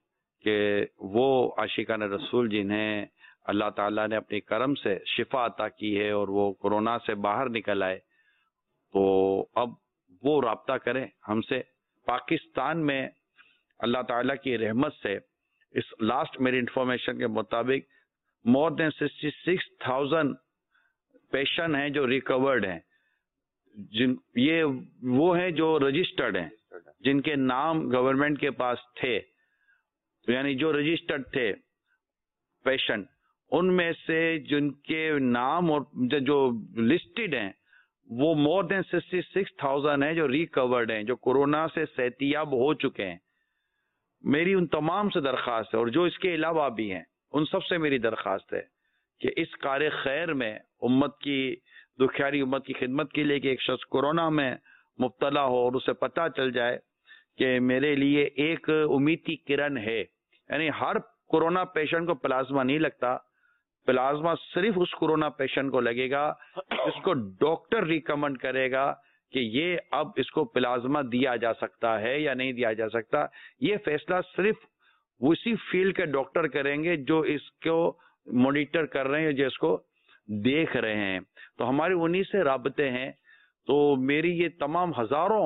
کہ وہ عاشقان رسول جنہیں اللہ تعالیٰ نے اپنے کرم سے شفا عطا کی ہے اور وہ کورونا سے باہر نکل آئے، تو اب وہ رابطہ کریں ہم سے۔ پاکستان میں اللہ تعالیٰ کی رحمت سے اس لاسٹ میری انفارمیشن کے مطابق more than sixty six thousand patient ہیں جو ریکورڈ ہیں، جن یہ وہ ہیں جو رجسٹرڈ ہیں، جن کے نام گورنمنٹ کے پاس تھے، یعنی جو رجسٹرڈ تھے پیشنٹ، ان میں سے جن کے نام اور جو لسٹڈ ہیں وہ more than sixty six thousand ہیں جو ریکورڈ ہیں، جو کورونا سے صحتیاب ہو چکے ہیں۔ میری ان تمام سے درخواست ہے، اور جو اس کے علاوہ بھی ہیں ان سب سے میری درخواست ہے کہ اس کار خیر میں امت کی دکھیاری امت کی خدمت کے لیے کہ ایک شخص کورونا میں مبتلا ہو اور اسے پتہ چل جائے کہ میرے لیے ایک امید کی کرن ہے، یعنی ہر کورونا پیشنٹ کو پلازما نہیں لگتا، پلازما صرف اس کورونا پیشنٹ کو لگے گا اس کو ڈاکٹر ریکمنڈ کرے گا کہ یہ اب اس کو پلازما دیا جا سکتا ہے یا نہیں دیا جا سکتا۔ یہ فیصلہ صرف اسی فیلڈ کے ڈاکٹر کریں گے جو اس کو مانیٹر کر رہے ہیں، جو اس کو دیکھ رہے ہیں۔ تو ہمارے انہی سے رابطے ہیں۔ تو میری یہ تمام ہزاروں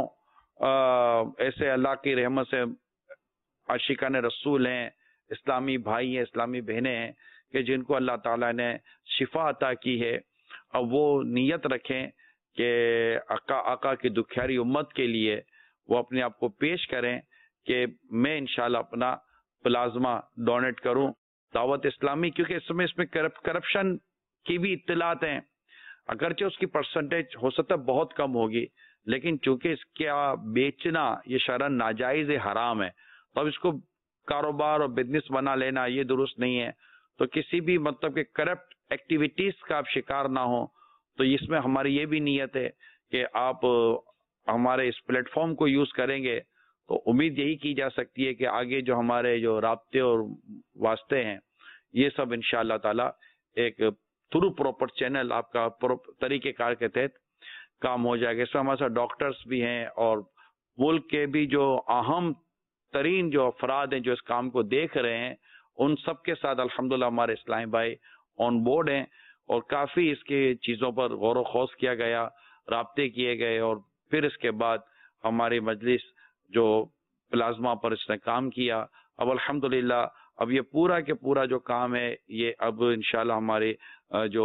ایسے اللہ کی رحمت سے عاشقان رسول ہیں، اسلامی بھائی ہیں، اسلامی بہنیں ہیں کہ جن کو اللہ تعالیٰ نے شفا عطا کی ہے، اب وہ نیت رکھیں کہ آقا آقا کی دکھیاری امت کے لیے وہ اپنے آپ کو پیش کریں کہ میں انشاءاللہ اپنا پلازما ڈونیٹ کروں۔ دعوت اسلامی کیونکہ اس میں اس میں کرپشن کی بھی اطلاعات ہیں، اگرچہ اس کی پرسنٹیج ہو سکتا ہے بہت کم ہوگی، لیکن چونکہ اس کا بیچنا یہ شرعاً ناجائز حرام ہے، تو اب اس کو کاروبار اور بزنس بنا لینا یہ درست نہیں ہے۔ تو کسی بھی مطلب کہ کرپٹ ایکٹیویٹیز کا آپ شکار نہ ہو، تو اس میں ہماری یہ بھی نیت ہے کہ آپ ہمارے اس پلیٹ فارم کو یوز کریں گے تو امید یہی کی جا سکتی ہے کہ آگے جو ہمارے جو رابطے اور واسطے ہیں یہ سب انشاءاللہ تعالی ایک تھرو پراپر چینل آپ کا طریقہ کار کے تحت کام ہو جائے گا۔ اس میں ہمارے ساتھ ڈاکٹرز بھی ہیں اور ملک کے بھی جو اہم ترین جو افراد ہیں جو اس کام کو دیکھ رہے ہیں، ان سب کے ساتھ الحمدللہ ہمارے اسلامی بھائی آن بورڈ ہیں، اور کافی اس کی چیزوں پر غور و خوض کیا گیا، رابطے کیے گئے، اور پھر اس کے بعد ہماری مجلس جو پلازما پر اس نے کام کیا، اب الحمدللہ اب یہ پورا کے پورا جو کام ہے یہ اب انشاءاللہ ہماری جو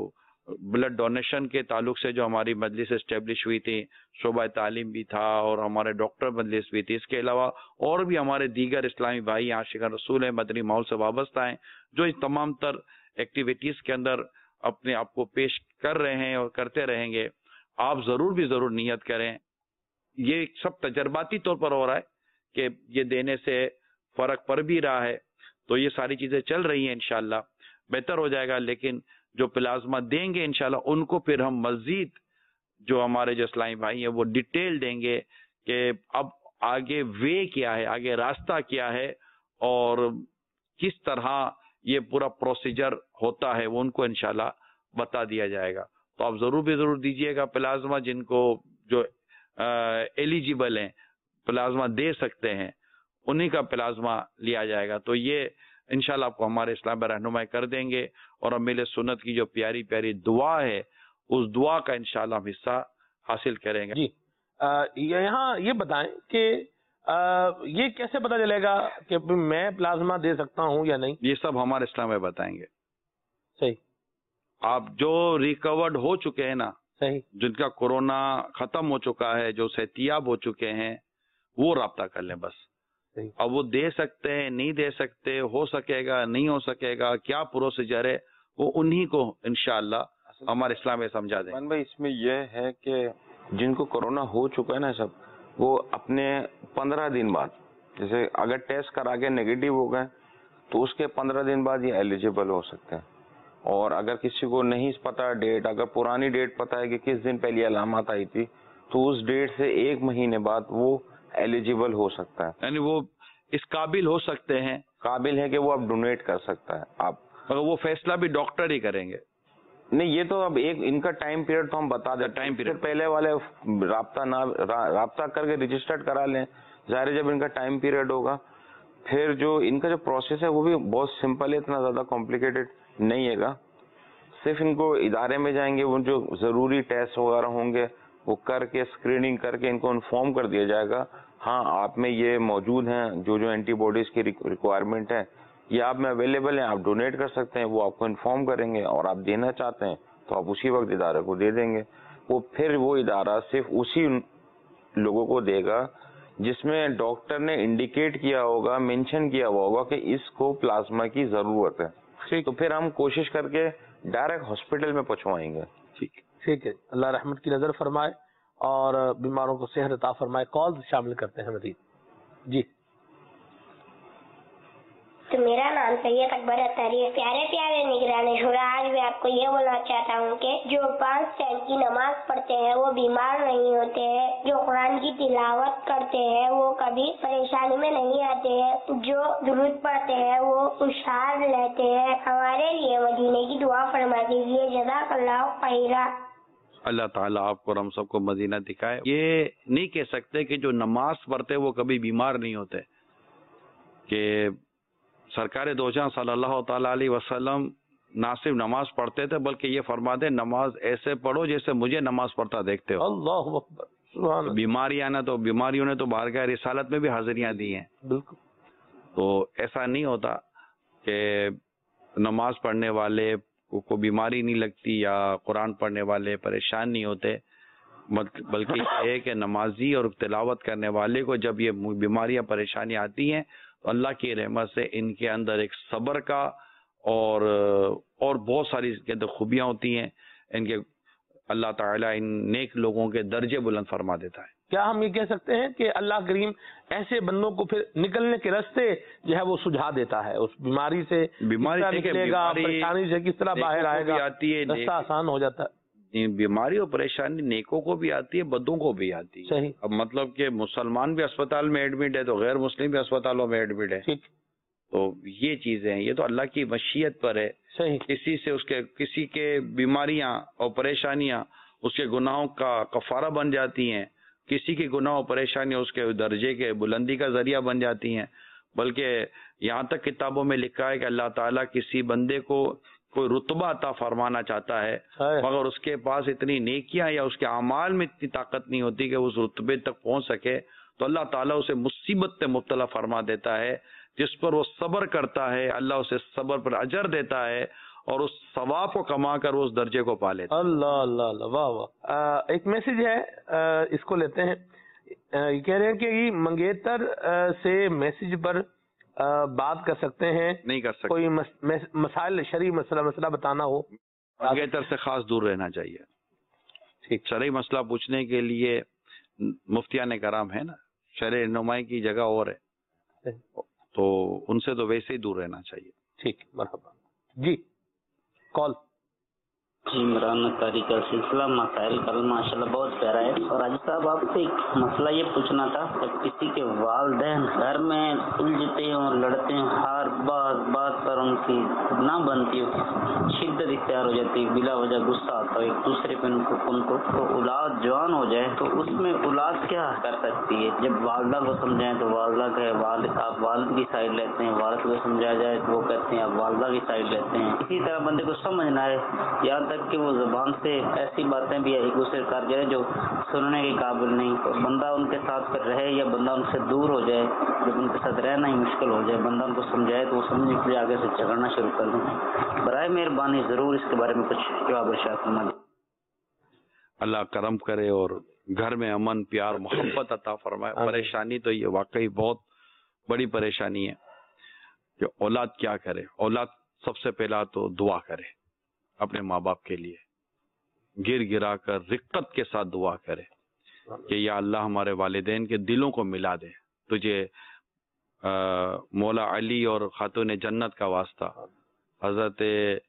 بلڈ ڈونیشن کے تعلق سے جو ہماری مجلس اسٹیبلش ہوئی تھی، شعبہ تعلیم بھی تھا اور ہمارے ڈاکٹر مجلس بھی تھی، اس کے علاوہ اور بھی ہمارے دیگر اسلامی بھائی عاشقان رسول ہیں، مدنی ماحول سے وابستہ ہیں، جو اس تمام تر ایکٹیویٹیز کے اندر اپنے آپ کو پیش کر رہے ہیں اور کرتے رہیں گے۔ آپ ضرور بھی ضرور نیت کریں، یہ سب تجرباتی طور پر ہو رہا ہے کہ یہ دینے سے فرق پڑ بھی رہا ہے، تو یہ ساری چیزیں چل رہی ہیں، انشاءاللہ بہتر ہو جائے گا۔ لیکن جو پلازما دیں گے انشاءاللہ ان کو پھر ہم مزید جو ہمارے جو اسلامی بھائی ہیں وہ ڈیٹیل دیں گے کہ اب آگے وے کیا ہے، آگے راستہ کیا ہے، اور کس طرح یہ پورا پروسیجر ہوتا ہے وہ ان کو انشاءاللہ بتا دیا جائے گا۔ تو آپ ضرور بھی ضرور دیجئے گا پلازما، جن کو جو ایلیجیبل ہیں پلازما دے سکتے ہیں انہی کا پلازما لیا جائے گا۔ تو یہ انشاءاللہ آپ کو ہمارے اسلام میں رہنمائی کر دیں گے، اور امیل سنت کی جو پیاری پیاری دعا ہے اس دعا کا انشاءاللہ ہم حصہ حاصل کریں گے۔ جی یہاں یہ بتائیں کہ یہ کیسے پتہ چلے گا کہ میں پلازما دے سکتا ہوں یا نہیں؟ یہ سب ہمارے اسلام میں بتائیں گے۔ صحیح۔ آپ جو ریکورڈ ہو چکے ہیں نا، صحیح، جن کا کورونا ختم ہو چکا ہے، جو صحتیاب ہو چکے ہیں، وہ رابطہ کر لیں بس۔ اب وہ دے سکتے ہیں نہیں دے سکتے، ہو سکے گا نہیں ہو سکے گا، کیا پروسیجر ہے، وہ انہی کو انشاءاللہ ہمارے اسلام میں سمجھا دیں۔ مان بھائی اس میں یہ ہے کہ جن کو کورونا ہو چکا ہے نا سب، وہ اپنے پندرہ دن بعد، جیسے اگر ٹیسٹ کرا کے نیگیٹو ہو گئے تو اس کے پندرہ دن بعد یہ ایلیجیبل ہو سکتے ہیں، اور اگر کسی کو نہیں پتا ڈیٹ، اگر پرانی ڈیٹ پتا ہے کہ کس دن پہلی علامات آئی تھی، تو اس ڈیٹ سے ایک مہینے بعد وہ ایلیجیبل ہو سکتا ہے، یعنی وہ اس قابل ہو سکتے ہیں، قابل ہے کہ وہ اب ڈونیٹ کر سکتا ہے۔ آپ مگر وہ فیصلہ بھی ڈاکٹر ہی کریں گے۔ نہیں، یہ تو اب ایک ان کا ٹائم پیریڈ تو ہم بتا دیں، ٹائم پیریڈ پہلے والے رابطہ نہ رابطہ کر کے رجسٹرڈ کرا لیں، ظاہر جب ان کا ٹائم پیریڈ ہوگا پھر جو ان کا جو پروسیس ہے وہ بھی بہت سمپل ہے، اتنا زیادہ کمپلیکیٹڈ نہیں ہے گا. صرف ان کو ادارے میں جائیں گے، وہ جو ضروری ٹیسٹ وغیرہ ہوں گے وہ کر کے اسکریننگ کر کے ان کو انفارم کر دیا جائے گا، ہاں آپ میں یہ موجود ہیں جو جو اینٹی باڈیز کی ریکوائرمنٹ ہے یہ آپ میں اویلیبل ہیں، آپ ڈونیٹ کر سکتے ہیں. وہ آپ کو انفارم کریں گے، اور آپ دینا چاہتے ہیں تو آپ اسی وقت ادارے کو دے دیں گے. وہ پھر وہ ادارہ صرف اسی لوگوں کو دے گا جس میں ڈاکٹر نے انڈیکیٹ کیا ہوگا، مینشن کیا ہوا ہوگا کہ اس کو پلازما کی ضرورت ہے. تو پھر ہم کوشش کر کے ڈائریکٹ ہاسپٹل میں پہنچوائیں گے. ٹھیک ٹھیک ہے، اللہ رحمت کی نظر فرمائے اور بیماروں کو صحت عطا فرمائے. کال شامل کرتے ہیں مزید. جی تو میرا نام سید اکبر اتاری ہے. پیارے پیارے نگران شورا، آج میں آپ کو یہ بولنا چاہتا ہوں کہ جو پانچ ٹائم کی نماز پڑھتے ہیں وہ بیمار نہیں ہوتے ہیں، جو قرآن کی تلاوت کرتے ہیں وہ کبھی پریشانی میں نہیں آتے ہیں، جو درود پڑھتے ہیں وہ خوشحال رہتے ہیں. ہمارے لیے مدینے کی دعا فرما دیجیے. جزاک اللہ خیرا. اللہ تعالیٰ آپ کو اور ہم سب کو مدینہ دکھائے. یہ نہیں کہہ سکتے کہ جو نماز پڑھتے وہ کبھی بیمار نہیں ہوتے، کہ سرکار دو جہاں صلی اللہ تعالیٰ علیہ وسلم نہ صرف نماز پڑھتے تھے بلکہ یہ فرماتے نماز ایسے پڑھو جیسے مجھے نماز پڑھتا دیکھتے ہو. اللہ اکبر، سبحان اللہ. بیماری آنا تو بیماریوں نے تو بارگاہ رسالت میں بھی حاضریاں دی ہیں. بالکل. تو ایسا نہیں ہوتا کہ نماز پڑھنے والے کو بیماری نہیں لگتی یا قرآن پڑھنے والے پریشان نہیں ہوتے، بلکہ یہ ہے کہ نمازی اور تلاوت کرنے والے کو جب یہ بیماریاں پریشانیاں آتی ہیں تو اللہ کی رحمت سے ان کے اندر ایک صبر کا اور اور بہت ساری اس کے اندر خوبیاں ہوتی ہیں. ان کے اللہ تعالیٰ ان نیک لوگوں کے درجے بلند فرما دیتا ہے. کیا ہم یہ کہہ سکتے ہیں کہ اللہ کریم ایسے بندوں کو پھر نکلنے کے راستے جو ہے وہ سجھا دیتا ہے اس بیماری سے؟ بیماری کس طرح نکلے گا، پریشانی سے کس طرح باہر آئے گا، راستہ آسان ہو جاتا ہے. بیماری اور پریشانی نیکوں کو بھی آتی ہے، بدوں کو بھی آتی ہے. صحیح. اب مطلب کہ مسلمان بھی اسپتال میں ایڈمٹ ہے تو غیر مسلم بھی اسپتالوں میں ایڈمٹ ہے. ٹھیک. تو یہ چیزیں ہیں، یہ تو اللہ کی مشیت پر ہے. صحیح. کسی سے اس کے کسی کے بیماریاں اور پریشانیاں اس کے گناہوں کا کفارہ بن جاتی ہیں، کسی کے گناہ اور پریشانیاں اس کے درجے کے بلندی کا ذریعہ بن جاتی ہیں. بلکہ یہاں تک کتابوں میں لکھا ہے کہ اللہ تعالیٰ کسی بندے کو کوئی رتبہ عطا فرمانا چاہتا ہے مگر اس کے پاس اتنی نیکیاں یا اس کے اعمال میں اتنی طاقت نہیں ہوتی کہ اس رتبے تک پہنچ سکے، تو اللہ تعالیٰ اسے مصیبت میں مبتلا فرما دیتا ہے. جس پر وہ صبر کرتا ہے اللہ اسے صبر پر اجر دیتا ہے اور اس ثواب کو کما کر وہ اس درجے کو پا لیتا ہے. اللہ اللہ اللہ، واہ واہ. ایک میسج ہے، اس کو لیتے ہیں. یہ کہہ رہے ہیں کہ یہ منگیتر سے میسج پر بات کر سکتے ہیں؟ نہیں کر سکتے. کوئی مسائل شرعی مسئلہ مسئلہ بتانا ہو منگیتر سے خاص دور رہنا چاہیے. ٹھیک. شرعی مسئلہ پوچھنے کے لیے مفتیان کرام ہے نا، شرع رہنمائی کی جگہ اور ہے، تو ان سے تو ویسے ہی دور رہنا چاہیے. ٹھیک، مرحبا. جی کال. جی عمران اتاری کا سلسلہ مسائل کل ماشاء اللہ بہت پیارا ہے. اور حاجی صاحب آپ سے ایک مسئلہ یہ پوچھنا تھا، جب کسی کے والدین گھر میں الجھتے ہیں اور لڑتے ہیں، ہر بات بات پر ان کی نہ بنتی ہو، شدت اختیار ہو جاتی ہے، بلا وجہ غصہ آتا ہے ایک دوسرے پہ ان کو ان کو تو اولاد جوان ہو جائے تو اس میں اولاد کیا کر سکتی ہے؟ جب والدہ کو سمجھائیں تو والدہ کہ والد آپ والد کی سائڈ لیتے ہیں، والد کو سمجھایا جائے تو وہ کہتے ہیں آپ والدہ کی سائڈ لیتے ہیں. اسی طرح بندے کو سمجھنا ہے یہاں تک کہ وہ زبان سے ایسی باتیں بھی ایک دوسرے کر جائے جو سننے کے قابل نہیں. بندہ ان کے ساتھ پھر رہے یا بندہ ان سے دور ہو جائے، جب ان کے ساتھ رہنا ہی مشکل ہو جائے، بندہ ان کو سمجھائے تو وہ سمجھنے کے لیے آگے سے جھگڑنا شروع کر دیں. برائے مہربانی ضرور اس کے بارے میں کچھ جواب ارشاد فرمائیں. اللہ کرم کرے اور گھر میں امن پیار محبت عطا فرمائے. پریشانی تو یہ واقعی بہت بڑی پریشانی ہے کہ اولاد کیا کرے. اولاد سب سے پہلا تو دعا کرے اپنے ماں باپ کے لیے، گر گرا کر رقت کے ساتھ دعا کرے کہ یا اللہ ہمارے والدین کے دلوں کو ملا دے. تجھے مولا علی اور خاتون جنت کا واسطہ، حضرت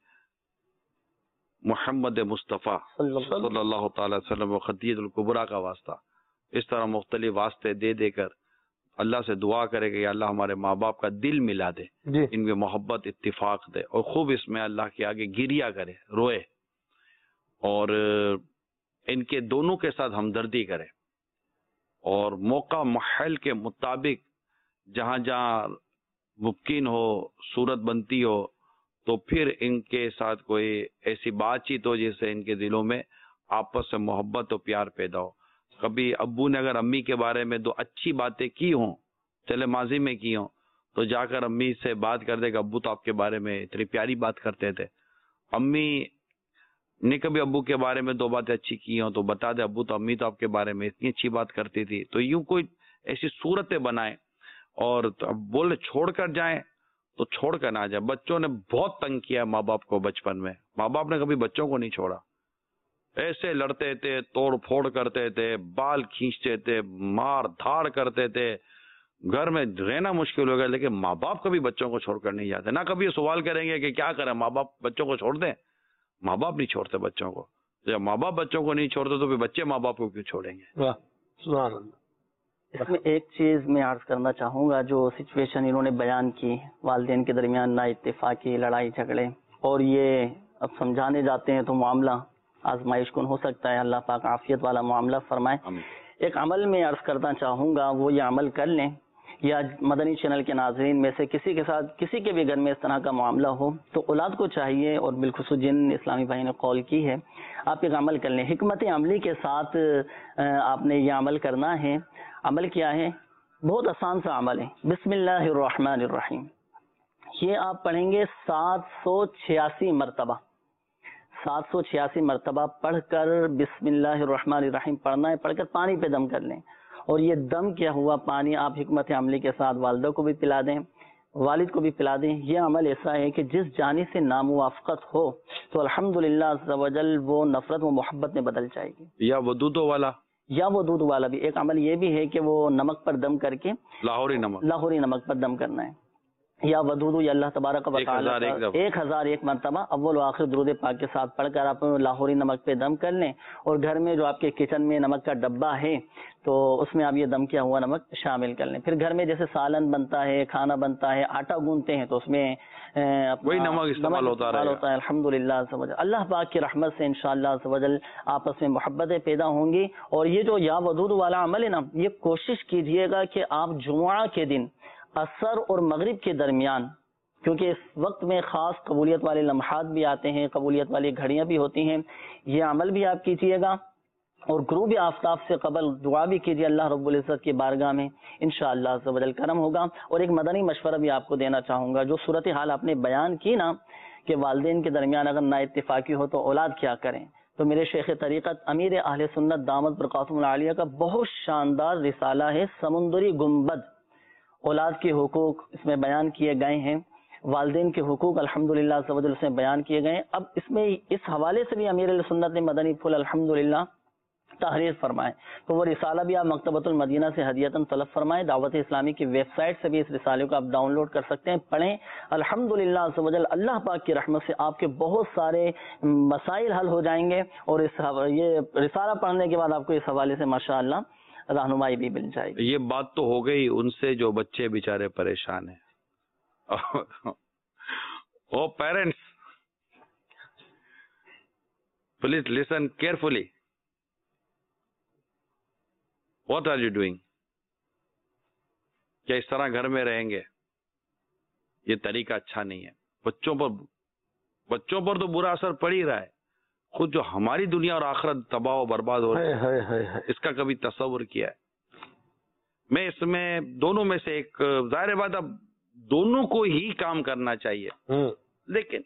محمد مصطفیٰ صلی اللہ تعالی وسلم و خدیجہ الکبریٰ کا واسطہ، اس طرح مختلف واسطے دے دے کر اللہ سے دعا کرے کہ یا اللہ ہمارے ماں باپ کا دل ملا دے، ان میں محبت اتفاق دے، اور خوب اس میں اللہ کے آگے گریا کرے، روئے، اور ان کے دونوں کے ساتھ ہمدردی کرے، اور موقع محل کے مطابق جہاں جہاں मुमकिन हो, सूरत बनती हो, तो फिर इनके साथ कोई ऐसी बातचीत हो जिससे इनके दिलों में आपस में मोहब्बत और प्यार पैदा हो। कभी अब्बू ने अगर अम्मी के बारे में दो अच्छी बातें की हों, चले माजी में की हों, तो जाकर अम्मी से बात कर दे कि अब्बू तो आपके बारे में इतनी प्यारी बात करते थे। अम्मी ने कभी अब्बू के बारे में दो बातें अच्छी की हों तो बता दे अब्बू तो अम्मी तो आपके बारे में इतनी अच्छी बात करती थी। तो यूं कोई ऐसी सूरतें बनाएं, और तो अब बोले छोड़ कर जाएं तो छोड़ कर ना जाए। बच्चों ने बहुत तंग किया माँ बाप को बचपन में, माँ बाप ने कभी बच्चों को नहीं छोड़ा, ऐसे लड़ते थे, तोड़ फोड़ करते थे, बाल खींचते थे, मार धाड़ करते थे, घर में रहना मुश्किल हो गया। लेकिन माँ बाप कभी बच्चों को छोड़कर नहीं जाते। ना कभी ये सवाल करेंगे कि क्या करें, माँ बाप बच्चों को छोड़ दें? माँ बाप नहीं छोड़ते बच्चों को। जब माँ बाप बच्चों को नहीं छोड़ते तो फिर बच्चे माँ बाप को क्यों छोड़ेंगे? वाह, सुभान अल्लाह। इसमें एक चीज मैं अर्ज करना चाहूंगा, जो सिचुएशन इन्होंने बयान की, वालिदैन के दरमियान ना इत्तेफाकी, लड़ाई झगड़े, और ये अब समझाने जाते हैं तो मामला आजमाइश कुन हो सकता है। अल्लाह पाक आफियत वाला मामला फरमाए। एक अमल में अर्ज करना चाहूंगा, वो ये अमल कर लें, या मदनी चैनल के नाजरीन में से किसी के साथ, किसी के भी घर में इस तरह का मामला हो, तो औलाद को चाहिए, और बिलखुसूस जिन इस्लामी भाई ने कॉल की है, आप एक अमल कर लें। हिकमत अमली के साथ आपने ये अमल करना है। अमल क्या है? बहुत आसान सा अमल है। बिस्मिल्लाहिर्रहमानिर्रहीम, ये आप पढ़ेंगे सात सौ छियासी मरतबा। सात सौ छियासी मरतबा पढ़कर बिस्मिल्लाहिर्रहमानिर्रहीम पढ़ना है। पढ़कर पानी पे दम कर लें, और ये दम किया हुआ पानी आप हिकमत अमली के साथ वालिदा को भी पिला दें, वालिद को भी पिला दें। ये अमल ऐसा है कि जिस जानी से नामुवाफकत हो तो अल्हम्दुलिल्लाह अज़्ज़ा वजल वो नफरत व मोहब्बत में बदल जाएगी। या वो दूध वाला या वो दूध वाला भी एक अमल ये भी है कि वो नमक पर दम करके, लाहौरी नमक लाहौरी नमक पर दम करना है। या वदूदू या अल्लाह तबारक व तआला एक हजार एक मरतबा अव्वल व आखिर दुरूद पाक के साथ पढ़कर आप लाहौरी नमक पे दम कर लें। और घर में जो आपके किचन में नमक का डब्बा है तो उसमें आप ये दम किया हुआ नमक शामिल कर लें। फिर घर में जैसे सालन बनता है, खाना बनता है, आटा गूंथते हैं, तो उसमें वही नमक इस्तेमाल होता होता है। अल्हम्दुलिल्लाह अल्लाह पाक की रहमत से इंशाअल्लाह अज़्ज़वजल आपस में मोहब्बतें पैदा होंगी। और ये जो या वदूद वाला अमल है ना, ये कोशिश कीजिएगा कि आप जुमा के दिन असर और मगरिब के दरमियान, क्योंकि इस वक्त में खास कबूलियत वाले लम्हात भी आते हैं, कबूलियत वाली घड़ियां भी होती हैं, ये अमल भी आप कीजिएगा। और गुरूब आफ्ताब से कबल दुआ भी कीजिए अल्लाह रब्बुल इज़्ज़त की बारगाह में, इंशाअल्लाह अज़्ज़ वजल करम होगा। और एक मदनी मशवरा भी आपको देना चाहूँगा, जो सूरत हाल आपने बयान की ना कि वालिदैन के दरमियान अगर ना इत्तेफाकी हो तो औलाद क्या करें, तो मेरे शेख तरीक़त अमीर अहले सुन्नत दामद बरकातुहुल आलिया का बहुत शानदार रिसाला है समुंदरी गुंबद, औलाद के हुकूक इसमें बयान किए गए हैं, वालिदैन के हुकूक अल्हम्दुलिल्लाह अज़्ज़ वजल से बयान किए गए। अब इसमें इस हवाले से भी अमीर अहले सुन्नत ने मदनी फूल अल्हम्दुलिल्लाह तहरीर फरमाए, तो वो रिसाला भी आप मकतबतुल मदीना से हदियतन तलब फरमाएं। दावत इस्लामी की वेबसाइट से भी इस रिसाले को आप डाउनलोड कर सकते हैं, पढ़ें। अल्हम्दुलिल्लाह अज़्ज़ वजल अल्लाह पाक की रहमत से आपके बहुत सारे मसाइल हल हो जाएंगे, और इस ये रिसाला पढ़ने के बाद आपको इस हवाले से माशाअल्लाह रहनुमाई भी मिल जाएगी। ये बात तो हो गई उनसे जो बच्चे बेचारे परेशान हैं। Oh parents, please listen carefully, what are you doing? क्या इस तरह घर में रहेंगे? ये तरीका अच्छा नहीं है। बच्चों पर बच्चों पर तो बुरा असर पड़ ही रहा है, खुद जो हमारी दुनिया और आखिरत तबाह बर्बाद हो रही है, है, है, इसका कभी तस्वर किया है? मैं इसमें दोनों में से एक, जाहिर बात अब दोनों को ही काम करना चाहिए, लेकिन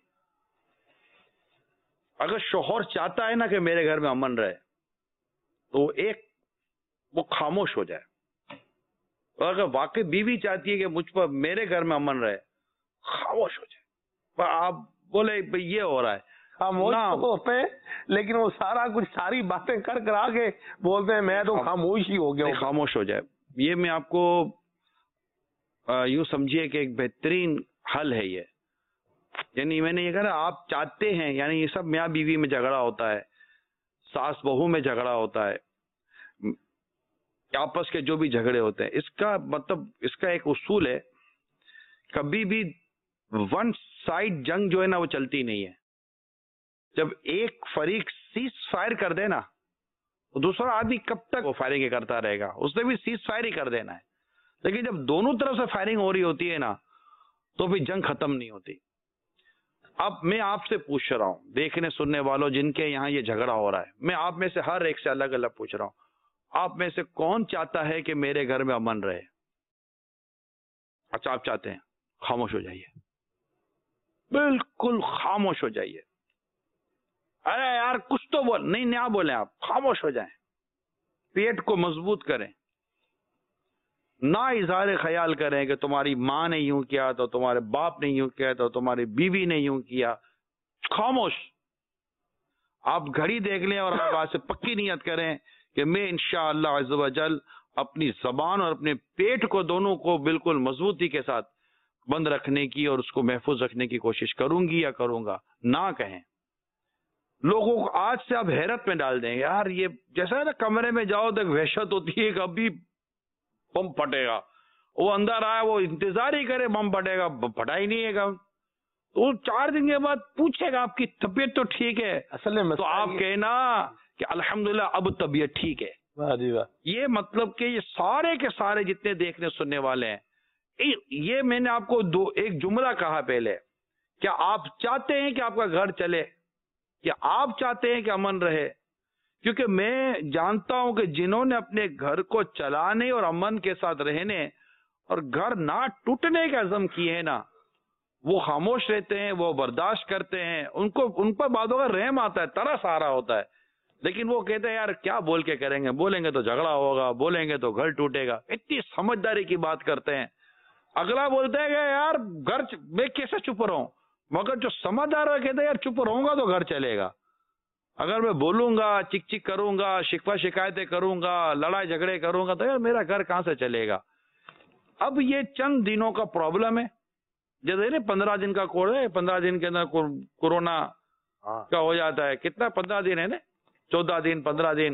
अगर शौहर चाहता है ना कि मेरे घर में अमन रहे, तो एक वो खामोश हो जाए। और अगर वाकई बीवी चाहती है कि मुझ पर मेरे घर में अमन रहे, खामोश हो जाए। पर आप बोले भाई ये हो रहा है, खामोश तो होते हैं, लेकिन वो सारा कुछ सारी बातें कर कर आगे बोलते हैं मैं तो खामोश ही हो गया। खामोश हो जाए। ये मैं आपको यूं समझिए कि एक बेहतरीन हल है ये। यानी मैंने ये कहा आप चाहते हैं, यानी ये सब मियाँ बीवी में झगड़ा होता है, सास बहू में झगड़ा होता है, आपस के जो भी झगड़े होते हैं, इसका मतलब इसका एक उसूल है, कभी भी वन साइड जंग जो है ना वो चलती नहीं है। जब एक फरीक सीज फायर कर दे ना, तो दूसरा आदमी कब तक वो फायरिंग करता रहेगा, उसने भी सीज फायर ही कर देना है। लेकिन जब दोनों तरफ से फायरिंग हो रही होती है ना, تو بھی جنگ ختم نہیں ہوتی. اب میں آپ سے پوچھ رہا ہوں, دیکھنے سننے والوں جن کے یہاں یہ جھگڑا ہو رہا ہے, میں آپ میں سے ہر ایک سے الگ الگ پوچھ رہا ہوں, آپ میں سے کون چاہتا ہے کہ میرے گھر میں امن رہے؟ اچھا آپ چاہتے ہیں, خاموش ہو جائیے, بالکل خاموش ہو جائیے. ارے یار کچھ تو بول, نہیں نہ بولیں آپ, خاموش ہو جائیں. پیٹ کو مضبوط کریں, نہ اظہار خیال کریں کہ تمہاری ماں نے یوں کیا تو تمہارے باپ نے یوں کیا تو تمہاری بیوی نے یوں کیا. خاموش. آپ گھڑی دیکھ لیں اور آپ آج سے پکی نیت کریں کہ میں انشاءاللہ عز و جل اپنی زبان اور اپنے پیٹ کو دونوں کو بالکل مضبوطی کے ساتھ بند رکھنے کی اور اس کو محفوظ رکھنے کی کوشش کروں گی یا کروں گا. نہ کہیں. لوگوں کو آج سے آپ حیرت میں ڈال دیں گے, یار یہ جیسا ہے نا کمرے میں جاؤ تو وحشت ہوتی ہے کہ ابھی بم پھٹے گا, وہ اندر آیا وہ انتظار ہی کرے بم پھٹے گا, پھٹا ہی نہیں ہے گا, تو چار دن کے بعد پوچھے گا آپ کی طبیعت تو ٹھیک ہے, اصل میں تو آپ کہنا کہ الحمدللہ اب طبیعت ٹھیک ہے. یہ مطلب کہ یہ سارے کے سارے جتنے دیکھنے سننے والے ہیں, یہ میں نے آپ کو دو ایک جملہ کہا پہلے, کیا آپ چاہتے ہیں کہ آپ کا گھر چلے, کیا آپ چاہتے ہیں کہ امن رہے؟ کیونکہ میں جانتا ہوں کہ جنہوں نے اپنے گھر کو چلانے اور امن کے ساتھ رہنے اور گھر نہ ٹوٹنے کا عزم کیے ہیں نا, وہ خاموش رہتے ہیں, وہ برداشت کرتے ہیں, ان کو ان پر بعضوں کا رحم آتا ہے, ترس آ رہا ہوتا ہے, لیکن وہ کہتے ہیں یار کیا بول کے کریں گے, بولیں گے تو جھگڑا ہوگا, بولیں گے تو گھر ٹوٹے گا. اتنی سمجھداری کی بات کرتے ہیں. اگلا بولتے ہیں کہ یار گھر میں کیسے چپ رہوں, مگر جو سمجھدار ہے کہتے ہیں یار چپ رہوں گا تو گھر چلے گا. اگر میں بولوں گا, چک چک کروں گا, شکوہ شکایتیں کروں گا, لڑائی جھگڑے کروں گا, تو یار میرا گھر کہاں سے چلے گا. اب یہ چند دنوں کا پرابلم ہے, جیسے نا پندرہ دن کا کورس ہے, پندرہ دن کے اندر کورونا کا ہو جاتا ہے. کتنا پندرہ دن ہے نا, چودہ دن پندرہ دن.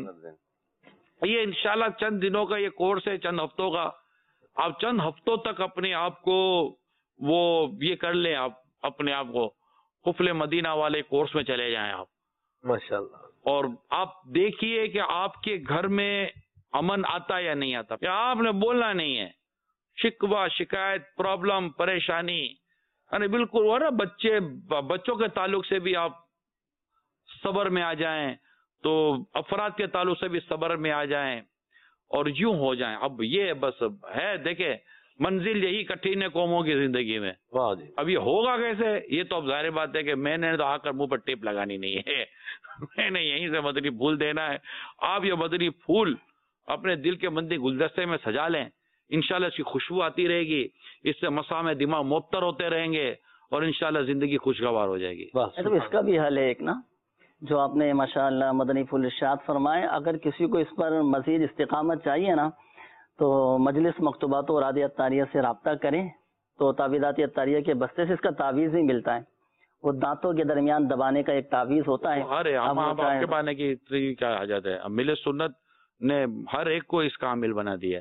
یہ انشاءاللہ چند دنوں کا یہ کورس ہے, چند ہفتوں کا. آپ چند ہفتوں تک اپنے آپ کو وہ یہ کر لیں, آپ اپنے آپ کو قفل مدینہ والے کورس میں چلے جائیں آپ, ماشاءاللہ. اور آپ دیکھیے کہ آپ کے گھر میں امن آتا یا نہیں آتا. آپ نے بولنا نہیں ہے, شکوہ شکایت پرابلم پریشانی, یعنی بالکل وہ نا بچے بچوں کے تعلق سے بھی آپ صبر میں آ جائیں, تو افراد کے تعلق سے بھی صبر میں آ جائیں اور یوں ہو جائیں. اب یہ بس ہے, دیکھیں منزل یہی کٹھن ہے قوموں کی زندگی میں. اب یہ ہوگا کیسے, یہ تو اب ظاہر بات ہے کہ میں نے تو آ کر منہ پر ٹیپ لگانی نہیں ہے, میں نے یہیں سے مدنی پھول دینا ہے. آپ یہ مدنی پھول اپنے دل کے مندی گلدستے میں سجا لیں, انشاءاللہ اس کی خوشبو آتی رہے گی, اس سے مسام دماغ مبتر ہوتے رہیں گے اور انشاءاللہ زندگی خوشگوار ہو جائے گی. تو اس کا بھی حل ہے ایک نا, جو آپ نے ماشاءاللہ مدنی پھول ارشاد فرمائے. اگر کسی کو اس پر مزید استقامت چاہیے نا, تو مجلس مکتوبات و رادیہ اتاریہ سے رابطہ کریں, تو تعویذات اتاریہ کے بستے سے اس کا تعویذ ہی ملتا ہے. وہ دانتوں کے درمیان دبانے کا ایک تعویذ ہوتا ہے. ارے ہم آپ کے بانے کی کیا حاجت ہے, مل سنت نے ہر ایک کو اس کا عامل بنا دیا ہے.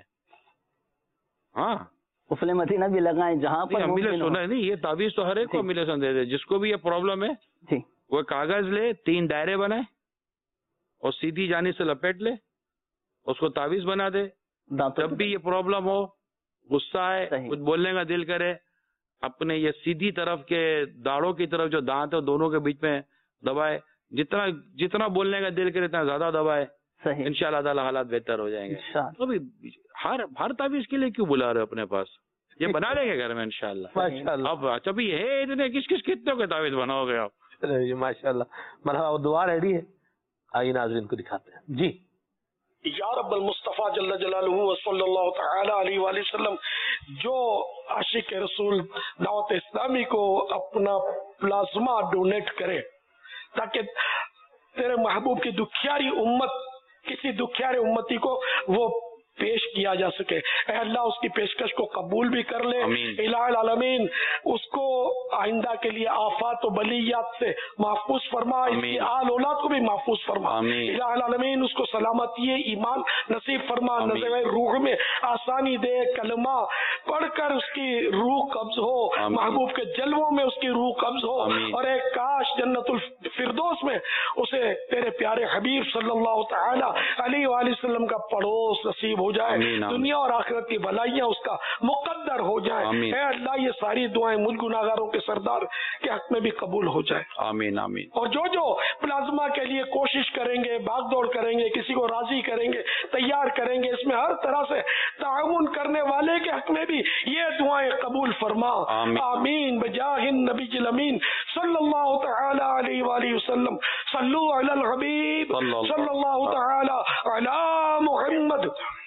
ہاں قفل مدینہ بھی لگائیں جہاں پر مل سنت نہیں, یہ تعویذ تو ہر ایک کو مل سن دے دے, جس کو بھی یہ پرابلم ہے جی وہ کاغذ لے, تین دائرے بنائے اور سیدھی جانب سے لپیٹ لے, اس کو تعویذ بنا دے. جب بھی یہ پرابلم ہو, غصہ آئے, کچھ بولنے کا دل کرے, اپنے یہ سیدھی طرف کے داڑوں کی طرف جو دانت ہے دونوں کے بیچ میں دبائے, جتنا جتنا بولنے کا دل کرے اتنا زیادہ دبائے, انشاءاللہ تعالی حالات بہتر ہو جائیں گے. تو ہر ہر تعویذ کے لیے کیوں بلا رہے ہو اپنے پاس, یہ بنا لیں گے گھر میں انشاءاللہ. اب اچھا بھی ہے اتنے کس کس کتنے کے تعویذ بناؤ گے آپ؟ ماشاءاللہ. مرحبا, وہ دعا ریڈی ہے, آئیے ناظرین کو دکھاتے ہیں. جی. یا رب المصطفیٰ جل جلالہ و صلی اللہ تعالی علیہ وآلہ وسلم, جو عاشق رسول دعوت اسلامی کو اپنا پلازما ڈونیٹ کرے تاکہ تیرے محبوب کی دکھیاری امت, کسی دکھیارے امتی کو وہ پیش کیا جا سکے, اے اللہ اس کی پیشکش کو قبول بھی کر لے. الہ العالمین اس کو آئندہ کے لیے آفات و بلیات سے محفوظ فرما, اس کی آل اولاد کو بھی محفوظ فرما. الہ العالمین اس کو سلامتی ایمان نصیب فرما, نظر روح میں آسانی دے, کلمہ پڑھ کر اس کی روح قبض ہو, محبوب کے جلووں میں اس کی روح قبض ہو, اور ایک کاش جنت الفردوس میں اسے تیرے پیارے حبیب صلی اللہ تعالی علیہ وآلہ وسلم کا پڑوس نصیب ہو جائے, آمین, آمین. دنیا اور آخرت کی بھلائیاں اس کا مقدر ہو جائیں. اے اللہ یہ ساری دعائیں مجھ گناہگاروں کے سردار کے حق میں بھی قبول ہو جائے. آمین آمین. اور جو جو پلازما کے لیے کوشش کریں گے, بھاگ دوڑ کریں گے, کسی کو راضی کریں گے, تیار کریں گے, اس میں ہر طرح سے تعاون کرنے والے کے حق میں بھی یہ دعائیں قبول فرما. آمین, آمین بجاہ النبی الامین صلی اللہ تعالی علیہ وآلہ وسلم. صلو علی الحبیب صلی اللہ تعالی علی محمد.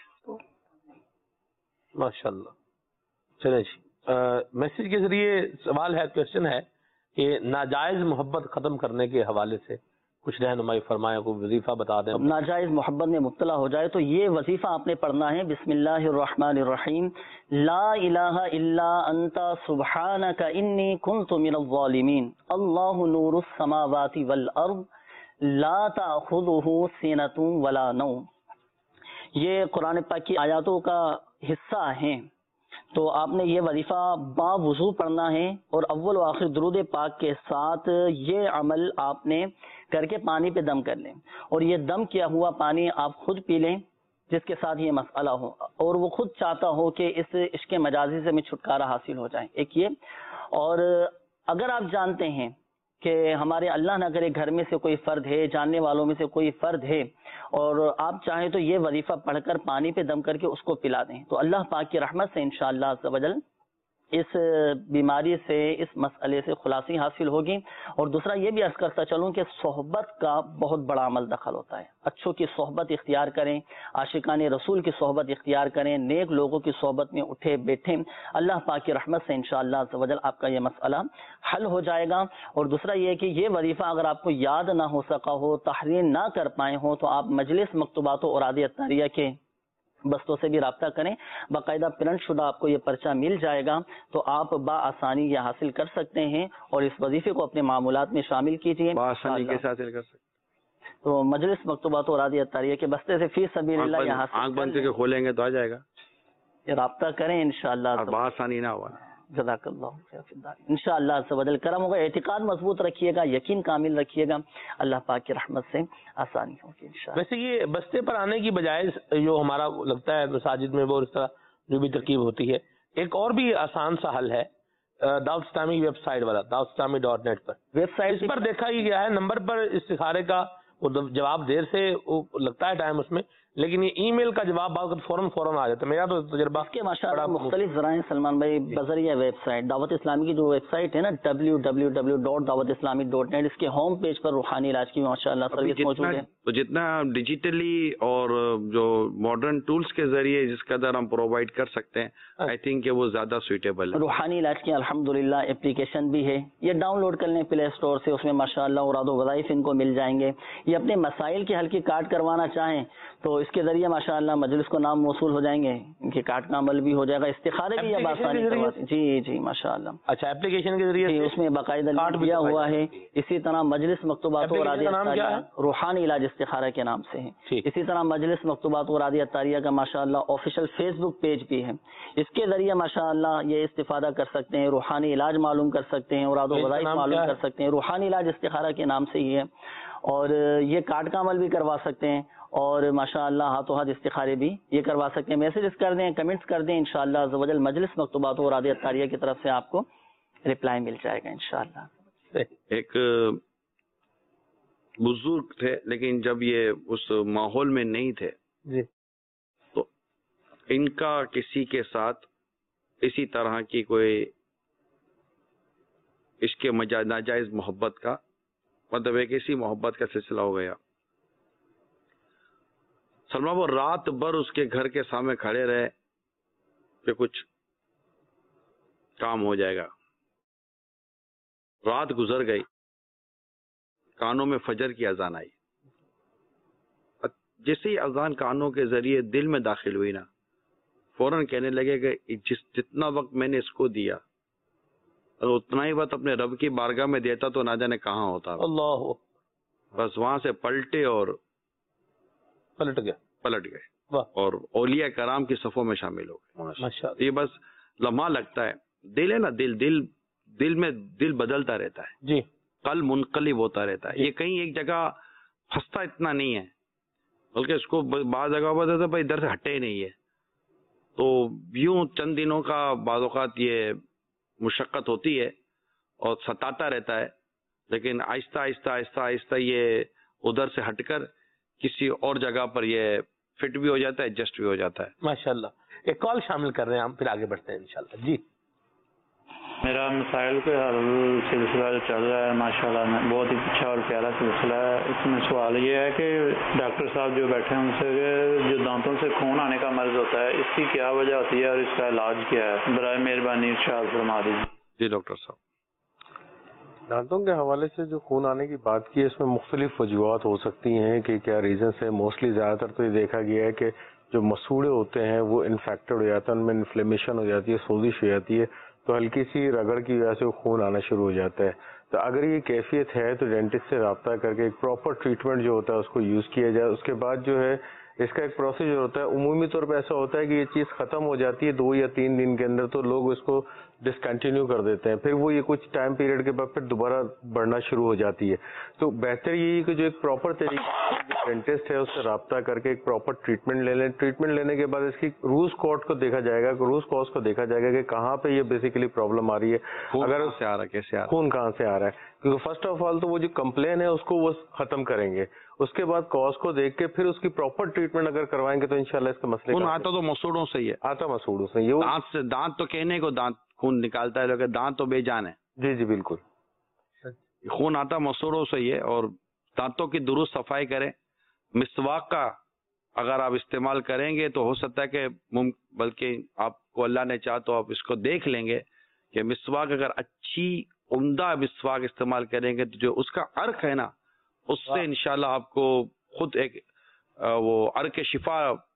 ماشاء اللہ. چلے جی, میسج کے ذریعے سوال ہے, کوشچن ہے کہ ناجائز محبت ختم کرنے کے حوالے سے کچھ رہنمائی فرمائیں, کو وظیفہ بتا دیں. ناجائز محبت میں مبتلا ہو جائے تو یہ وظیفہ آپ نے پڑھنا ہے, بسم اللہ الرحمن الرحیم, لا الہ الا انت سبحانک انی کنت من الظالمین, اللہ نور السماوات والارض لا تأخذہ سنۃ ولا نوم. یہ قرآن پاک کی آیاتوں کا حصہ ہیں, تو آپ نے یہ وظیفہ با وضو پڑھنا ہے, اور اول و آخر درود پاک کے ساتھ یہ عمل آپ نے کر کے پانی پہ دم کر لیں, اور یہ دم کیا ہوا پانی آپ خود پی لیں جس کے ساتھ یہ مسئلہ ہو, اور وہ خود چاہتا ہو کہ اس عشق مجازی سے میں چھٹکارا حاصل ہو جائے. ایک یہ, اور اگر آپ جانتے ہیں کہ ہمارے اللہ نہ کرے گھر میں سے کوئی فرد ہے, جاننے والوں میں سے کوئی فرد ہے, اور آپ چاہیں تو یہ وظیفہ پڑھ کر پانی پہ دم کر کے اس کو پلا دیں, تو اللہ پاک کی رحمت سے انشاءاللہ عز و جل اس بیماری سے, اس مسئلے سے خلاصی حاصل ہوگی. اور دوسرا یہ بھی عرض کرتا چلوں کہ صحبت کا بہت بڑا عمل دخل ہوتا ہے. اچھوں کی صحبت اختیار کریں, عاشقان رسول کی صحبت اختیار کریں, نیک لوگوں کی صحبت میں اٹھے بیٹھیں. اللہ پاک کی رحمت سے انشاءاللہ عز و جل آپ کا یہ مسئلہ حل ہو جائے گا. اور دوسرا یہ کہ یہ وظیفہ اگر آپ کو یاد نہ ہو سکا ہو, تحریر نہ کر پائے ہوں, تو آپ مجلس مکتوبات و اوراد اطہاریہ کے بستوں سے بھی رابطہ کریں, باقاعدہ پرنٹ شدہ آپ کو یہ پرچہ مل جائے گا, تو آپ بآسانی یہ حاصل کر سکتے ہیں, اور اس وظیفے کو اپنے معمولات میں شامل کیجیے. بآسانی کیسے حاصل کر سکتے؟ تو مجلس مکتوبات و اوراد اطہاریہ کے بستے سے فی سبیل اللہ یہ حاصل آنکھ بند کے کھولیں گے تو آ جائے گا, یہ رابطہ کریں انشاءاللہ. بآسانی نہ ہوا. جزاک اللہ انشاءاللہ عز و جل کرم ہوگا. اعتقاد مضبوط رکھیے گا, یقین کامل رکھیے گا, اللہ پاک کی رحمت سے آسانی ہوگی انشاءاللہ. ویسے یہ بستے پر آنے کی بجائے جو ہمارا لگتا ہے مساجد میں وہ اس طرح جو بھی ترکیب ہوتی ہے, ایک اور بھی آسان سا حل ہے, دعوت اسلامی ویب سائٹ والا دعوت اسلامی ڈاٹ نیٹ پر ویب سائٹ اس پر دیکھا ہی گیا ہے, نمبر پر استخارے کا وہ جواب دیر سے لگتا ہے ٹائم اس میں, لیکن یہ ای میل کا جواب بعض فوراً فوراً آ جاتا ہے. میرا تو تجربہ کے ماشاءاللہ مختلف ذرائع سلمان بھائی بذریعہ ویب سائٹ دعوت اسلامی کی جو ویب سائٹ ہے نا ڈبلیو ڈبلیو ڈبلیو ڈاٹ دعوت اسلامی ڈاٹ نیٹ, اس کے ہوم پیج پر روحانی علاج کی ماشاءاللہ سروس موجود ہے. تو جتنا ڈیجیٹلی اور جو ماڈرن ٹولز کے ذریعے جس قدر ہم پرووائڈ کر سکتے ہیں, آئی تھنک کہ وہ زیادہ سوٹیبل ہے. روحانی علاج کی الحمدللہ اپلیکیشن بھی ہے, یہ ڈاؤن لوڈ کر لیں پلے اسٹور سے, اس میں ماشاءاللہ اوراد و وظائف ان کو مل جائیں گے. یہ اپنے مسائل کی حل کی کارڈ کروانا چاہیں تو اس کے ذریعے ماشاءاللہ مجلس کو نام موصول ہو جائیں گے, ان کے کارڈ کا عمل بھی ہو جائے گا, استخارے بھی اب آسانی کرواتے. جی جی ماشاءاللہ. اچھا ایپلیکیشن کے ذریعے اس میں باقاعدہ لنک دیا ہوا ہے. اسی طرح مجلس مکتوبات و اوراد اطہاریہ روحانی علاج استخارہ کے نام سے ہے. اسی طرح مجلس مکتوبات و اوراد اطہاریہ کا ماشاءاللہ آفیشیل فیس بک پیج بھی ہے, اس کے ذریعے ماشاءاللہ یہ استفادہ کر سکتے ہیں, روحانی علاج معلوم کر سکتے ہیں, اوراد و وظائف معلوم کر سکتے ہیں. روحانی علاج استخارہ کے نام سے ہی ہے, اور یہ کارڈ کا عمل بھی کروا سکتے ہیں, اور ماشاءاللہ ہاتھوں ہاتھ استخارے بھی یہ کروا سکتے ہیں. میسیجز کر دیں, کمنٹس کر دیں, انشاءاللہ عز و جل مجلس مکتوبات و اوراد اطہاریہ کی طرف سے آپ کو رپلائی مل جائے گا انشاءاللہ. ایک بزرگ تھے لیکن جب یہ اس ماحول میں نہیں تھے جی, تو ان کا کسی کے ساتھ اسی طرح کی کوئی عشق ناجائز محبت کا مطلب ایک ایسی محبت کا سلسلہ ہو گیا. سلمان وہ رات بھر اس کے گھر کے سامنے کھڑے رہے کہ کچھ کام ہو جائے گا. رات گزر گئی, کانوں میں فجر کی اذان آئی. جیسے ہی اذان کانوں کے ذریعے دل میں داخل ہوئی نا, فوراً کہنے لگے کہ جس جتنا وقت میں نے اس کو دیا اور اتنا ہی وقت اپنے رب کی بارگاہ میں دیتا تو نہ جانے کہاں ہوتا. اللہ, بس وہاں سے پلٹے اور پلٹ گئے پلٹ گئے اور اولیاء کرام کی صفوں میں شامل ہو گئے. یہ بس لمحہ لگتا ہے, دل ہے نا, دل دل دل میں دل بدلتا رہتا ہے جی, قلب منقلب ہوتا رہتا ہے. یہ کہیں ایک جگہ پھنستا اتنا نہیں ہے, बल्कि इसको बाद जगह पर तो भाई इधर से हटे ही नहीं है। तो यूं चंद दिनों का बाद औक़ात ये मुशक्क़त होती है और सताता रहता है, लेकिन आहिस्ता आहिस्ता आहिस्ता आहिस्ता ये उधर से हटकर किसी और जगह पर ये फिट भी हो जाता है, एडजस्ट भी हो जाता है। माशाल्लाह। एक कॉल शामिल कर रहे हैं हम, फिर आगे बढ़ते हैं इंशाल्लाह। जी, मेरा मसाइल के हल सिलसिला जो चल रहा है माशाल्लाह में बहुत ही अच्छा और प्यारा सिलसिला है। इसमें सवाल ये है कि डॉक्टर साहब जो बैठे हैं उनसे जो दांतों से खून आने का मर्ज होता है, इसकी क्या वजह होती है और इसका इलाज क्या है? बराए मेहरबानी इरशाद फरमा दीजिए। जी डॉक्टर साहब, दांतों के हवाले से जो खून आने की बात की है, इसमें मुख्तलिफ वजूहत हो सकती हैं कि क्या रीज़न है। मोस्टली ज़्यादातर तो ये देखा गया है कि जो मसूड़े होते हैं वो इन्फेक्टेड हो जाते हैं, उनमें इन्फ्लेमेशन हो जाती है, सोजिश हो जाती है, तो हल्की सी रगड़ की वजह से वो खून आना शुरू हो जाता है। तो अगर ये कैफियत है तो डेंटिस्ट से रब्ता करके एक प्रॉपर ट्रीटमेंट जो होता है उसको यूज़ किया जाए। उसके बाद जो है इसका एक प्रोसीजर होता है। उमूमी तौर पे ऐसा होता है कि ये चीज़ ख़त्म हो जाती है दो या तीन दिन के अंदर, तो लोग इसको डिसकंटिन्यू कर देते हैं, फिर वो ये कुछ टाइम पीरियड के बाद फिर दोबारा बढ़ना शुरू हो जाती है। तो बेहतर यही है कि जो एक प्रॉपर तरीके डेंटिस्ट है उससे रब्ता करके एक प्रॉपर ट्रीटमेंट ले लें। ट्रीटमेंट लेने के बाद इसकी रूट कॉज को देखा जाएगा, रूट कॉज को देखा जाएगा कि कहाँ पे ये बेसिकली प्रॉब्लम आ रही है, अगर से आ रहा है, कैसे आ रहा है, खून कहाँ से आ रहा है। क्योंकि फर्स्ट ऑफ ऑल तो वो जो कंप्लेन है उसको वो खत्म करेंगे, उसके बाद कॉज को देख के फिर उसकी प्रॉपर ट्रीटमेंट अगर करवाएंगे तो इंशाल्लाह इसका मसले खून आता तो मसूड़ों से ही है, आता मसूड़ों से। ये दांत से, दांत तो कहने को दांत खून निकालता है, लेकिन दांत तो बेजान है। जी जी बिल्कुल, खून आता मसूड़ों से ही है। और दांतों की दुरुस्त सफाई करें। मिसवाक का अगर आप इस्तेमाल करेंगे तो हो सकता है कि बल्कि आपको अल्लाह ने चाहा तो आप इसको देख लेंगे कि मिसवाक अगर अच्छी उम्दा मिसवाक इस्तेमाल करेंगे तो जो उसका अर्क है ना, उससे इंशाल्लाह आपको खुद एक वो अर्क शिफा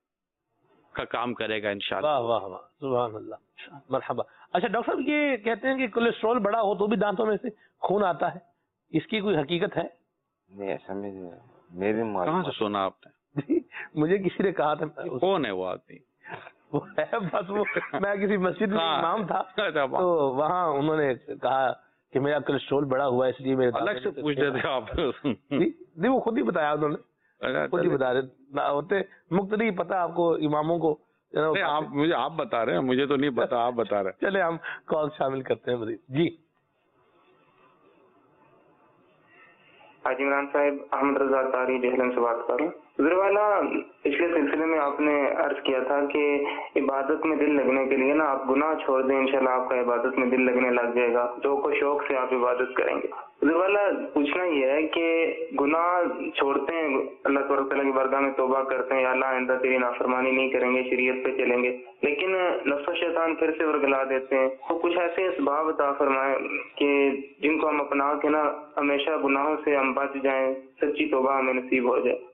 का काम करेगा इंशाल्लाह। वाह वाह वाह, सुभान अल्लाह, मरहबा। अच्छा डॉक्टर साहब, ये कहते हैं कि कोलेस्ट्रॉल बड़ा हो तो भी दांतों में से खून आता है, इसकी कोई हकीकत है? नहीं, ऐसा मेरे मेरे कहाँ से सुना आपने? मुझे किसी ने कहा था। कौन है वो आदमी? वो है बस वो, मैं किसी मस्जिद में इमाम था तो वहाँ उन्होंने कहा कि मेरा कोलेस्ट्रॉल बड़ा हुआ इसलिए मेरे अलग से पूछ रहे थे आप? नहीं, वो खुद ही बताया उन्होंने, खुद ही बता रहे होते, मुक्त नहीं पता आपको इमामों को। आप मुझे आप बता रहे हैं, मुझे तो नहीं पता, आप बता रहे हैं। चले हम कॉल शामिल करते हैं मजीद। जी हाजी इमरान साहब, अहमद रजा तारी जहलम से बात कर रहा हूँ। गुजरवाला, पिछले सिलसिले में आपने अर्ज किया था कि इबादत में दिल लगने के लिए ना आप गुनाह छोड़ दें, इंशाल्लाह आपका इबादत में दिल लगने लग जाएगा, जो को शौक से आप इबादत करेंगे। गुजरवाला, पूछना यह है कि गुनाह छोड़ते हैं, अल्लाह तबारक तआला की बारगाह में तौबा करते हैं, या अल्लाह आइंदा तेरी नाफरमानी नहीं करेंगे, शरीयत पे चलेंगे, लेकिन नफ्स और शैतान फिर से वर्गला देते हैं। तो कुछ ऐसे असबाब अता फरमाएं कि जिनको हम अपना के ना हमेशा गुनाहों से हम बच जाएं, सच्ची तौबा हमें नसीब हो जाए।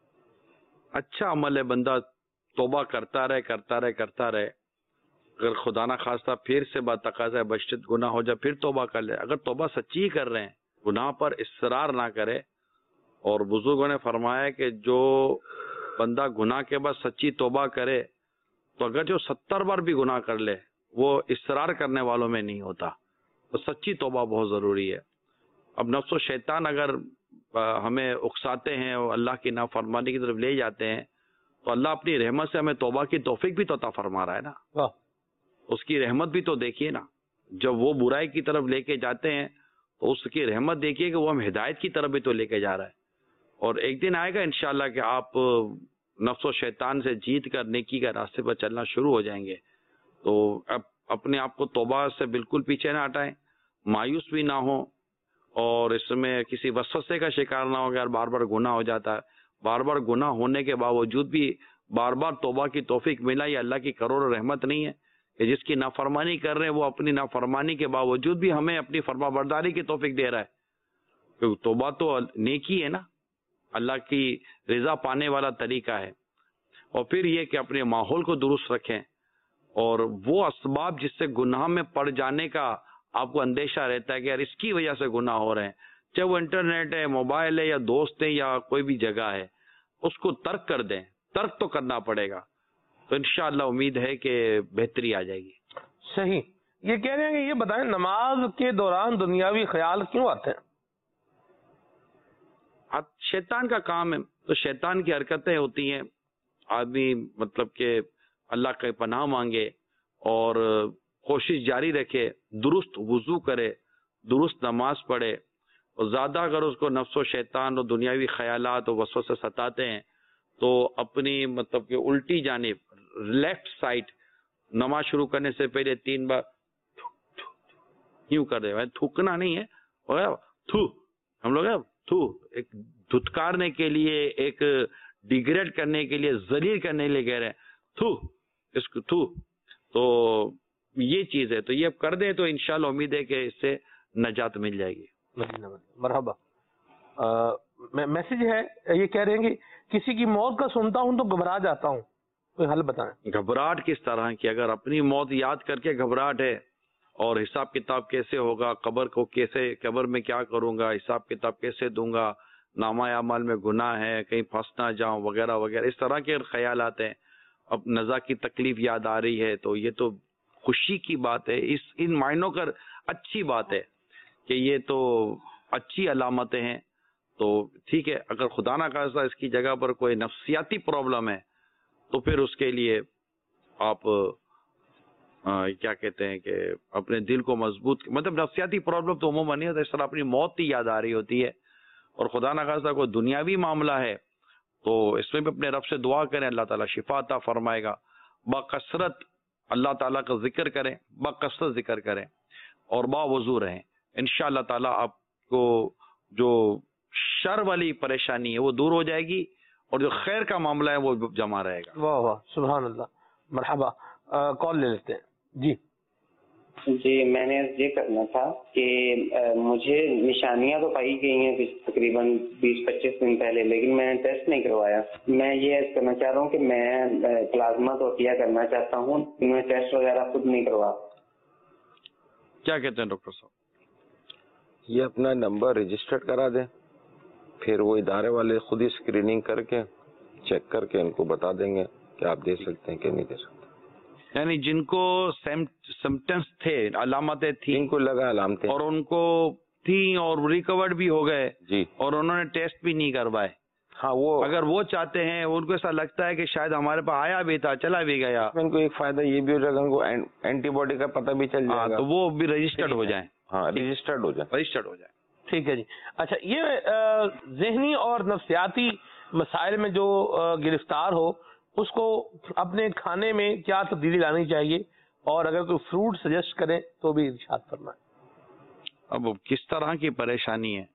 अच्छा अमल है, बंदा तौबा करता रहे करता रहे करता रहे, अगर खुदा ना खास्ता फिर से बातकाज़ा बशत गुनाह हो जाए फिर तौबा कर ले। अगर तौबा सच्ची कर रहे हैं, गुनाह पर इसरार ना करे। और बुजुर्गों ने फरमाया कि जो बंदा गुनाह के बाद सच्ची तौबा करे तो अगर जो सत्तर बार भी गुनाह कर ले वो इसरार करने वालों में नहीं होता। तो सच्ची तौबा बहुत ज़रूरी है। अब नफ्स व शैतान अगर हमें उकसाते हैं और अल्लाह की नाफरमानी की तरफ ले जाते हैं तो अल्लाह अपनी रहमत से हमें तौबा की तौफीक भी तो अता फरमा रहा है ना। उसकी रहमत भी तो देखिए ना, जब वो बुराई की तरफ लेके जाते हैं तो उसकी रहमत देखिए कि वो हम हिदायत की तरफ भी तो लेके जा रहा है। और एक दिन आएगा इंशाल्लाह कि आप नफ्स व शैतान से जीत कर नेकी का रास्ते पर चलना शुरू हो जाएंगे। तो अब अपने आप को तौबा से बिल्कुल पीछे ना हटाएं, मायूस भी ना हो और इसमें किसी वसवसे का शिकार ना हो कि यार बार बार गुनाह हो जाता है। बार बार गुनाह होने के बावजूद भी बार बार तौबा की तौफीक मिला, ये अल्लाह की करोड़ों रहमत नहीं है कि जिसकी नाफरमानी कर रहे हैं वो अपनी नाफरमानी के बावजूद भी हमें अपनी फरमाबरदारी की तौफीक दे रहा है। क्योंकि तौबा तो नेकी है ना, अल्लाह की रिजा पाने वाला तरीका है। और फिर ये कि अपने माहौल को दुरुस्त रखें और वो असबाब जिससे गुनाह में पड़ जाने का आपको अंदेशा रहता है कि यार इसकी वजह से गुनाह हो रहे हैं, चाहे वो इंटरनेट है, मोबाइल है या दोस्त है या कोई भी जगह है, उसको तर्क कर दें। तर्क तो करना पड़ेगा, तो इंशाअल्लाह उम्मीद है कि बेहतरी आ जाएगी। सही। ये कह रहे हैं कि ये बताएं नमाज के दौरान दुनियावी ख्याल क्यों आते हैं? शैतान का काम है, तो शैतान की हरकतें होती हैं। आदमी मतलब कि अल्लाह के पनाह मांगे और कोशिश जारी रखे, दुरुस्त वुजू करे, दुरुस्त नमाज पढ़े, और ज़्यादा अगर उसको नफ्सो शैतान और दुनियावी ख्यालात और वसवसे सताते हैं तो अपनी मतलब कि उल्टी जानिब लेफ्ट साइड नमाज शुरू करने से पहले तीन बार यूं कर दे। थूकना नहीं है, और थू हम लोग थू एक धुतकारने के लिए, एक डिग्रेड करने के लिए, जलील करने के लिए कह रहे हैं थू, इसको थू। तो ये चीज है, तो ये अब कर दें तो इंशाल्लाह उम्मीद है कि इससे नजात मिल जाएगी। मरहबा। मैसेज है, ये कह रहे हैं कि किसी की मौत का सुनता हूं तो घबरा जाता हूं, कोई हल बताएं। घबराहट किस तरह की? अगर अपनी मौत याद करके घबराहट है और हिसाब किताब कैसे होगा, कब्र को कैसे, कब्र में क्या करूंगा, हिसाब किताब कैसे दूंगा, नामा अमाल में गुनाह है, कहीं फंस ना जाऊं वगैरह वगैरह, इस तरह के ख्याल आते हैं। अब नज़ा की तकलीफ याद आ रही है तो ये तो खुशी की बात है, इस इन मायनों कर अच्छी बात है कि ये तो अच्छी अलामतें हैं। तो ठीक है, अगर खुदा ना खास्ता इसकी जगह पर कोई नफ्सियाती प्रॉब्लम है तो फिर उसके लिए आप आ, क्या कहते हैं कि अपने दिल को मजबूत, मतलब नफ्सियाती प्रॉब्लम तो उमूमन नहीं होता, इस तरह अपनी मौत ही याद आ रही होती है। और खुदा ना खास्ता कोई दुनियावी मामला है तो इसमें भी अपने रब से दुआ करें, अल्लाह ताला शिफा अता फरमाएगा। बकसरत अल्लाह ताला का जिक्र करें, बकसरत जिक्र करें और बावजू रहें, इंशाअल्लाह ताला आपको जो शर वाली परेशानी है वो दूर हो जाएगी और जो खैर का मामला है वो जमा रहेगा। वाह वाह, सुभान अल्लाह। मरहबा, कॉल ले लेते हैं जी। जी, मैंने ये करना था कि आ, मुझे निशानियां तो पाई गई हैं तकरीबन बीस पच्चीस दिन पहले, लेकिन मैंने टेस्ट नहीं करवाया। मैं ये करना चाह रहा हूँ कि मैं प्लाज्मा तोतिया करना चाहता हूँ, मैं टेस्ट वगैरह खुद नहीं करवा। क्या कहते हैं डॉक्टर साहब? ये अपना नंबर रजिस्टर्ड करा दें, फिर वो इदारे वाले खुद ही स्क्रीनिंग करके चेक करके इनको बता देंगे कि आप दे सकते हैं कि नहीं दे सकते। यानी जिनको सिम्टम्स थे, अलामतें थी, इनको लगा अलामतें और उनको थी और रिकवर्ड भी हो गए जी, और उन्होंने टेस्ट भी नहीं करवाए, हाँ वो अगर वो चाहते हैं, उनको ऐसा लगता है कि शायद हमारे पास आया भी था चला भी गया, इनको एक फायदा ये भी हो जाएगा, उनको एंटीबॉडी का पता भी चल जाएगा, तो वो भी रजिस्टर्ड हो जाए। हाँ, रजिस्टर्ड हो जाए, रजिस्टर्ड हो जाए। ठीक है जी। अच्छा, ये जहनी और नफ्सियाती मसाइल में जो गिरफ्तार हो उसको अपने खाने में क्या तब्दीली लानी चाहिए, और अगर कोई फ्रूट सजेस्ट करें तो भी इरशाद फरमाएं। अब किस तरह की परेशानी है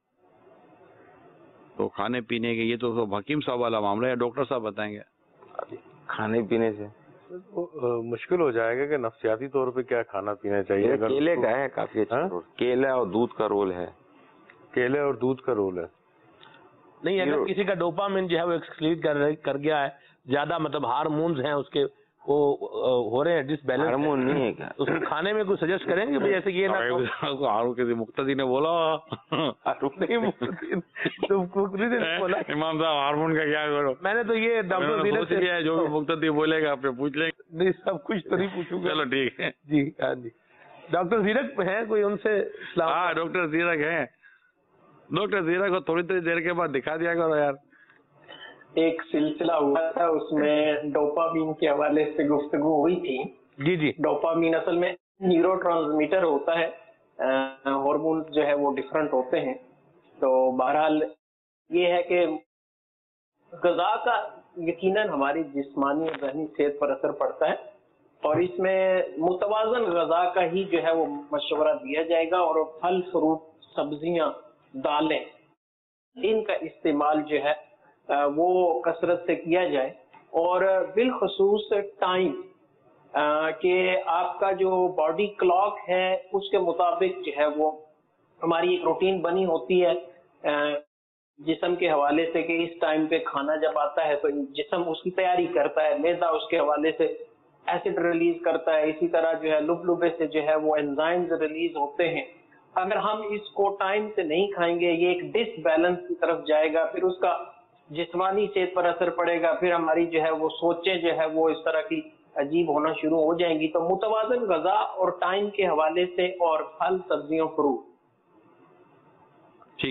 तो खाने पीने के, ये तो हकीम साहब वाला मामला है, डॉक्टर साहब बताएंगे। खाने पीने से तो मुश्किल हो जाएगा कि नफ्सियाती तौर पे क्या खाना पीना चाहिए। अगर केले का है काफी अच्छा रोल, केला और दूध का रोल है, केले और दूध का रोल है। नहीं, अगर किसी का डोपामिन जो है वो एक्सक्रीट कर कर गया है, ज्यादा मतलब हार्मोन्स हैं उसके वो हो रहे हैं डिसबैलेंस, हार्मोन नहीं है क्या, उसको खाने में कुछ सजेस्ट करेंगे भाई ऐसे ये ना हारू किसी मुक्तदी ने बोला नहीं मुक्तदी तो मुक्तदी ने बोला इमाम साहब हार्मोन का क्या करो, मैंने तो ये डॉक्टर सोच लिया है जो भी मुक्तदी बोलेगा आप पूछ लेंगे। नहीं, सब कुछ तो नहीं पूछूंगा। चलो ठीक है जी। हाँ जी, डॉक्टर जीरक है कोई, उनसे हाँ डॉक्टर जीरक है, डॉक्टर जीरक को थोड़ी थोड़ी देर के बाद दिखा दिया करो यार। एक सिलसिला हुआ था उसमें डोपामीन के हवाले से गुफ्तगू हुई थी। जी जी। डोपामीन असल में न्यूरोट्रांसमीटर होता है, हार्मोन जो है वो डिफरेंट होते हैं। तो बहरहाल ये है कि ग़िज़ा का यकीनन हमारी जिस्मानी और ज़हनी सेहत पर असर पड़ता है, और इसमें मुतवाज़न ग़िज़ा का ही जो है वो मशवरा दिया जाएगा, और फल फ्रूट सब्जियां दालें इनका इस्तेमाल जो है वो कसरत से किया जाए, और बिलखसूस टाइम कि आपका जो बॉडी क्लॉक है उसके मुताबिक जो है वो हमारी एक रूटीन बनी होती है जिस्म के हवाले से कि इस टाइम पे खाना जब आता है तो जिस्म उसकी तैयारी करता है, मैदा उसके हवाले से एसिड रिलीज करता है, इसी तरह जो है लुबलुबे से जो है वो एंजाइम्स रिलीज होते हैं। अगर हम इसको टाइम से नहीं खाएंगे ये एक डिसबैलेंस की तरफ जाएगा, फिर उसका जिस्मानी सेहत पर असर पड़ेगा, फिर हमारी जो है वो सोचें जो है वो इस तरह की अजीब होना शुरू हो जाएंगी। तो मुतवाज़न ग़िज़ा और टाइम के हवाले से और फल सब्जियों फ्रूट। ठीक।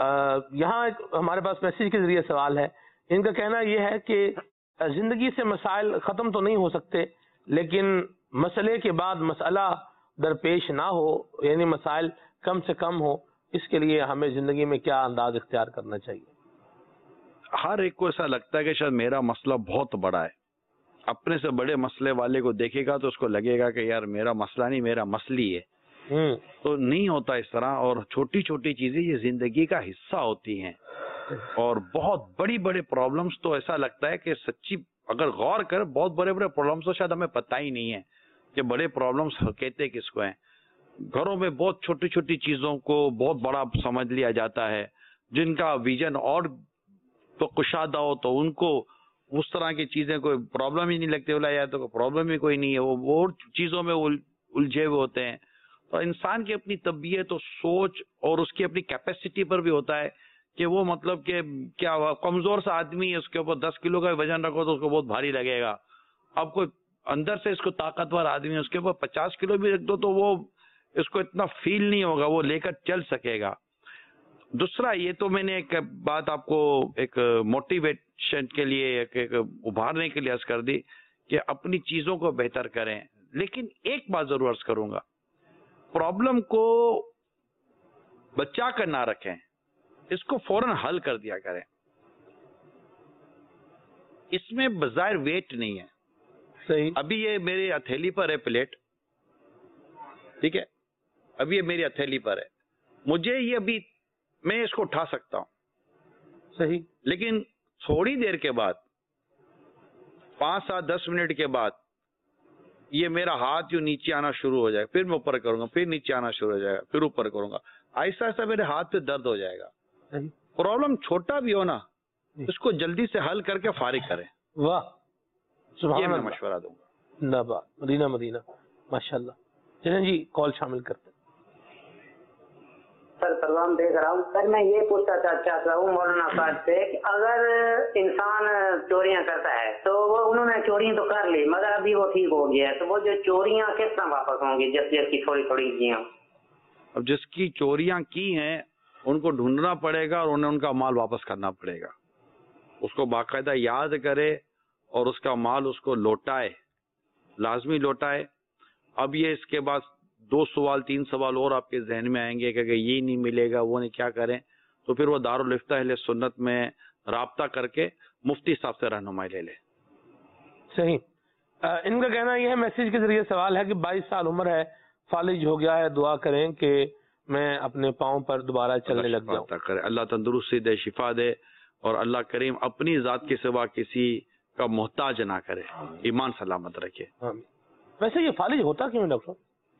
یہاں ایک ہمارے پاس میسیج کے ذریعے سوال ہے. ان کا کہنا یہ ہے کہ زندگی سے مسائل ختم تو نہیں ہو سکتے، لیکن مسئلے کے بعد مسئلہ درپیش نہ ہو، یعنی مسائل کم سے کم ہو، اس کے لیے ہمیں زندگی میں کیا انداز اختیار کرنا چاہیے؟ ہر ایک کو ایسا لگتا ہے کہ شاید میرا مسئلہ بہت بڑا ہے. اپنے سے بڑے مسئلے والے کو دیکھے گا تو اس کو لگے گا کہ یار میرا مسئلہ نہیں، میرا مسئلہ ہے. تو نہیں ہوتا اس طرح. اور چھوٹی چھوٹی چیزیں یہ زندگی کا حصہ ہوتی ہیں، اور بہت بڑی بڑے پرابلمز تو ایسا لگتا ہے کہ سچی اگر غور کر بہت بڑے بڑے پرابلمز تو شاید ہمیں پتہ ہی نہیں ہے کہ بڑے پرابلمز کہتے کس کو ہیں. گھروں میں بہت چھوٹی چھوٹی چیزوں کو بہت بڑا سمجھ لیا جاتا ہے. جن کا ویژن اور تو کشادہ ہو تو ان کو اس طرح کی چیزیں کوئی پرابلم ہی نہیں لگتی، بولا یا تو پرابلم ہی کوئی نہیں ہے، وہ اور چیزوں میں الجھے ہوئے ہوتے ہیں. تو انسان کی اپنی طبیعت اور سوچ اور اس کی اپنی کیپیسٹی پر بھی ہوتا ہے کہ وہ مطلب کہ کیا کمزور سا آدمی ہے، اس کے اوپر دس کلو کا وزن رکھو تو اس کو بہت بھاری لگے گا. اب کوئی اندر سے اس کو طاقتور آدمی ہے، اس کے اوپر پچاس کلو بھی رکھ دو تو وہ اس کو اتنا فیل نہیں ہوگا، وہ لے کر چل سکے گا. دوسرا یہ تو میں نے ایک بات آپ کو ایک موٹیویشن کے لیے ایک ایک ابھارنے کے لیے عرض کر دی کہ اپنی چیزوں کو بہتر کریں. لیکن ایک بات ضرور عرض کروں گا، پرابلم کو بچا کر نہ رکھیں، اس کو فوراً حل کر دیا کریں. اس میں بظاہر ویٹ نہیں ہے. صحیح. ابھی یہ میری ہتھیلی پر ہے پلیٹ، ٹھیک ہے، ابھی یہ میری ہتھیلی پر ہے، مجھے یہ ابھی میں اس کو اٹھا سکتا ہوں. صحیح. لیکن تھوڑی دیر کے بعد، پانچ سات دس منٹ کے بعد یہ میرا ہاتھ جو نیچے آنا شروع ہو جائے، پھر میں اوپر کروں گا، پھر نیچے آنا شروع ہو جائے گا، پھر اوپر کروں گا، آہستہ آہستہ میرے ہاتھ پہ درد ہو جائے گا. پرابلم چھوٹا بھی ہو نا، اس کو جلدی سے حل کر کے فارغ کریں. واہ، یہ میں مشورہ دوں گا. نبا مدینہ مدینہ ماشاء اللہ. چلیں جی کال شامل کرتے ہیں. سر سلام دیکھ رہا ہوں. سر میں یہ پوچھنا چاہتا ہوں مولانا صاحب سے کہ اگر انسان چوریاں کرتا ہے تو وہ انہوں نے چوریاں تو کر لی مگر ابھی وہ ٹھیک ہو گیا ہے، تو وہ جو چوریاں کس طرح واپس ہوں گی جس جس کی تھوڑی تھوڑی کیاں؟ اب جس کی چوریاں کی ہیں ان کو ڈھونڈنا پڑے گا اور انہیں ان کا مال واپس کرنا پڑے گا. اس کو باقاعدہ یاد کرے اور اس کا مال اس کو لوٹائے، لازمی لوٹائے. اب یہ اس کے بعد دو سوال تین سوال اور آپ کے ذہن میں آئیں گے کہ یہ نہیں ملے گا، وہ نہیں، کیا کریں؟ تو پھر وہ دارالفتہ اہل سنت میں رابطہ کر کے مفتی صاحب سے رہنمائی لے لے. صحیح. ان کا کہنا یہ ہے، میسیج کے ذریعے سوال ہے کہ بائیس سال عمر ہے، فالج ہو گیا ہے، دعا کریں کہ میں اپنے پاؤں پر دوبارہ چلنے لگ جاؤں. کرے اللہ تندرستی دے، شفا دے، اور اللہ کریم اپنی ذات کے سوا کسی کا محتاج نہ کرے، ایمان سلامت رکھے. ویسے یہ فالج ہوتا کیوں ہے ڈاکٹر؟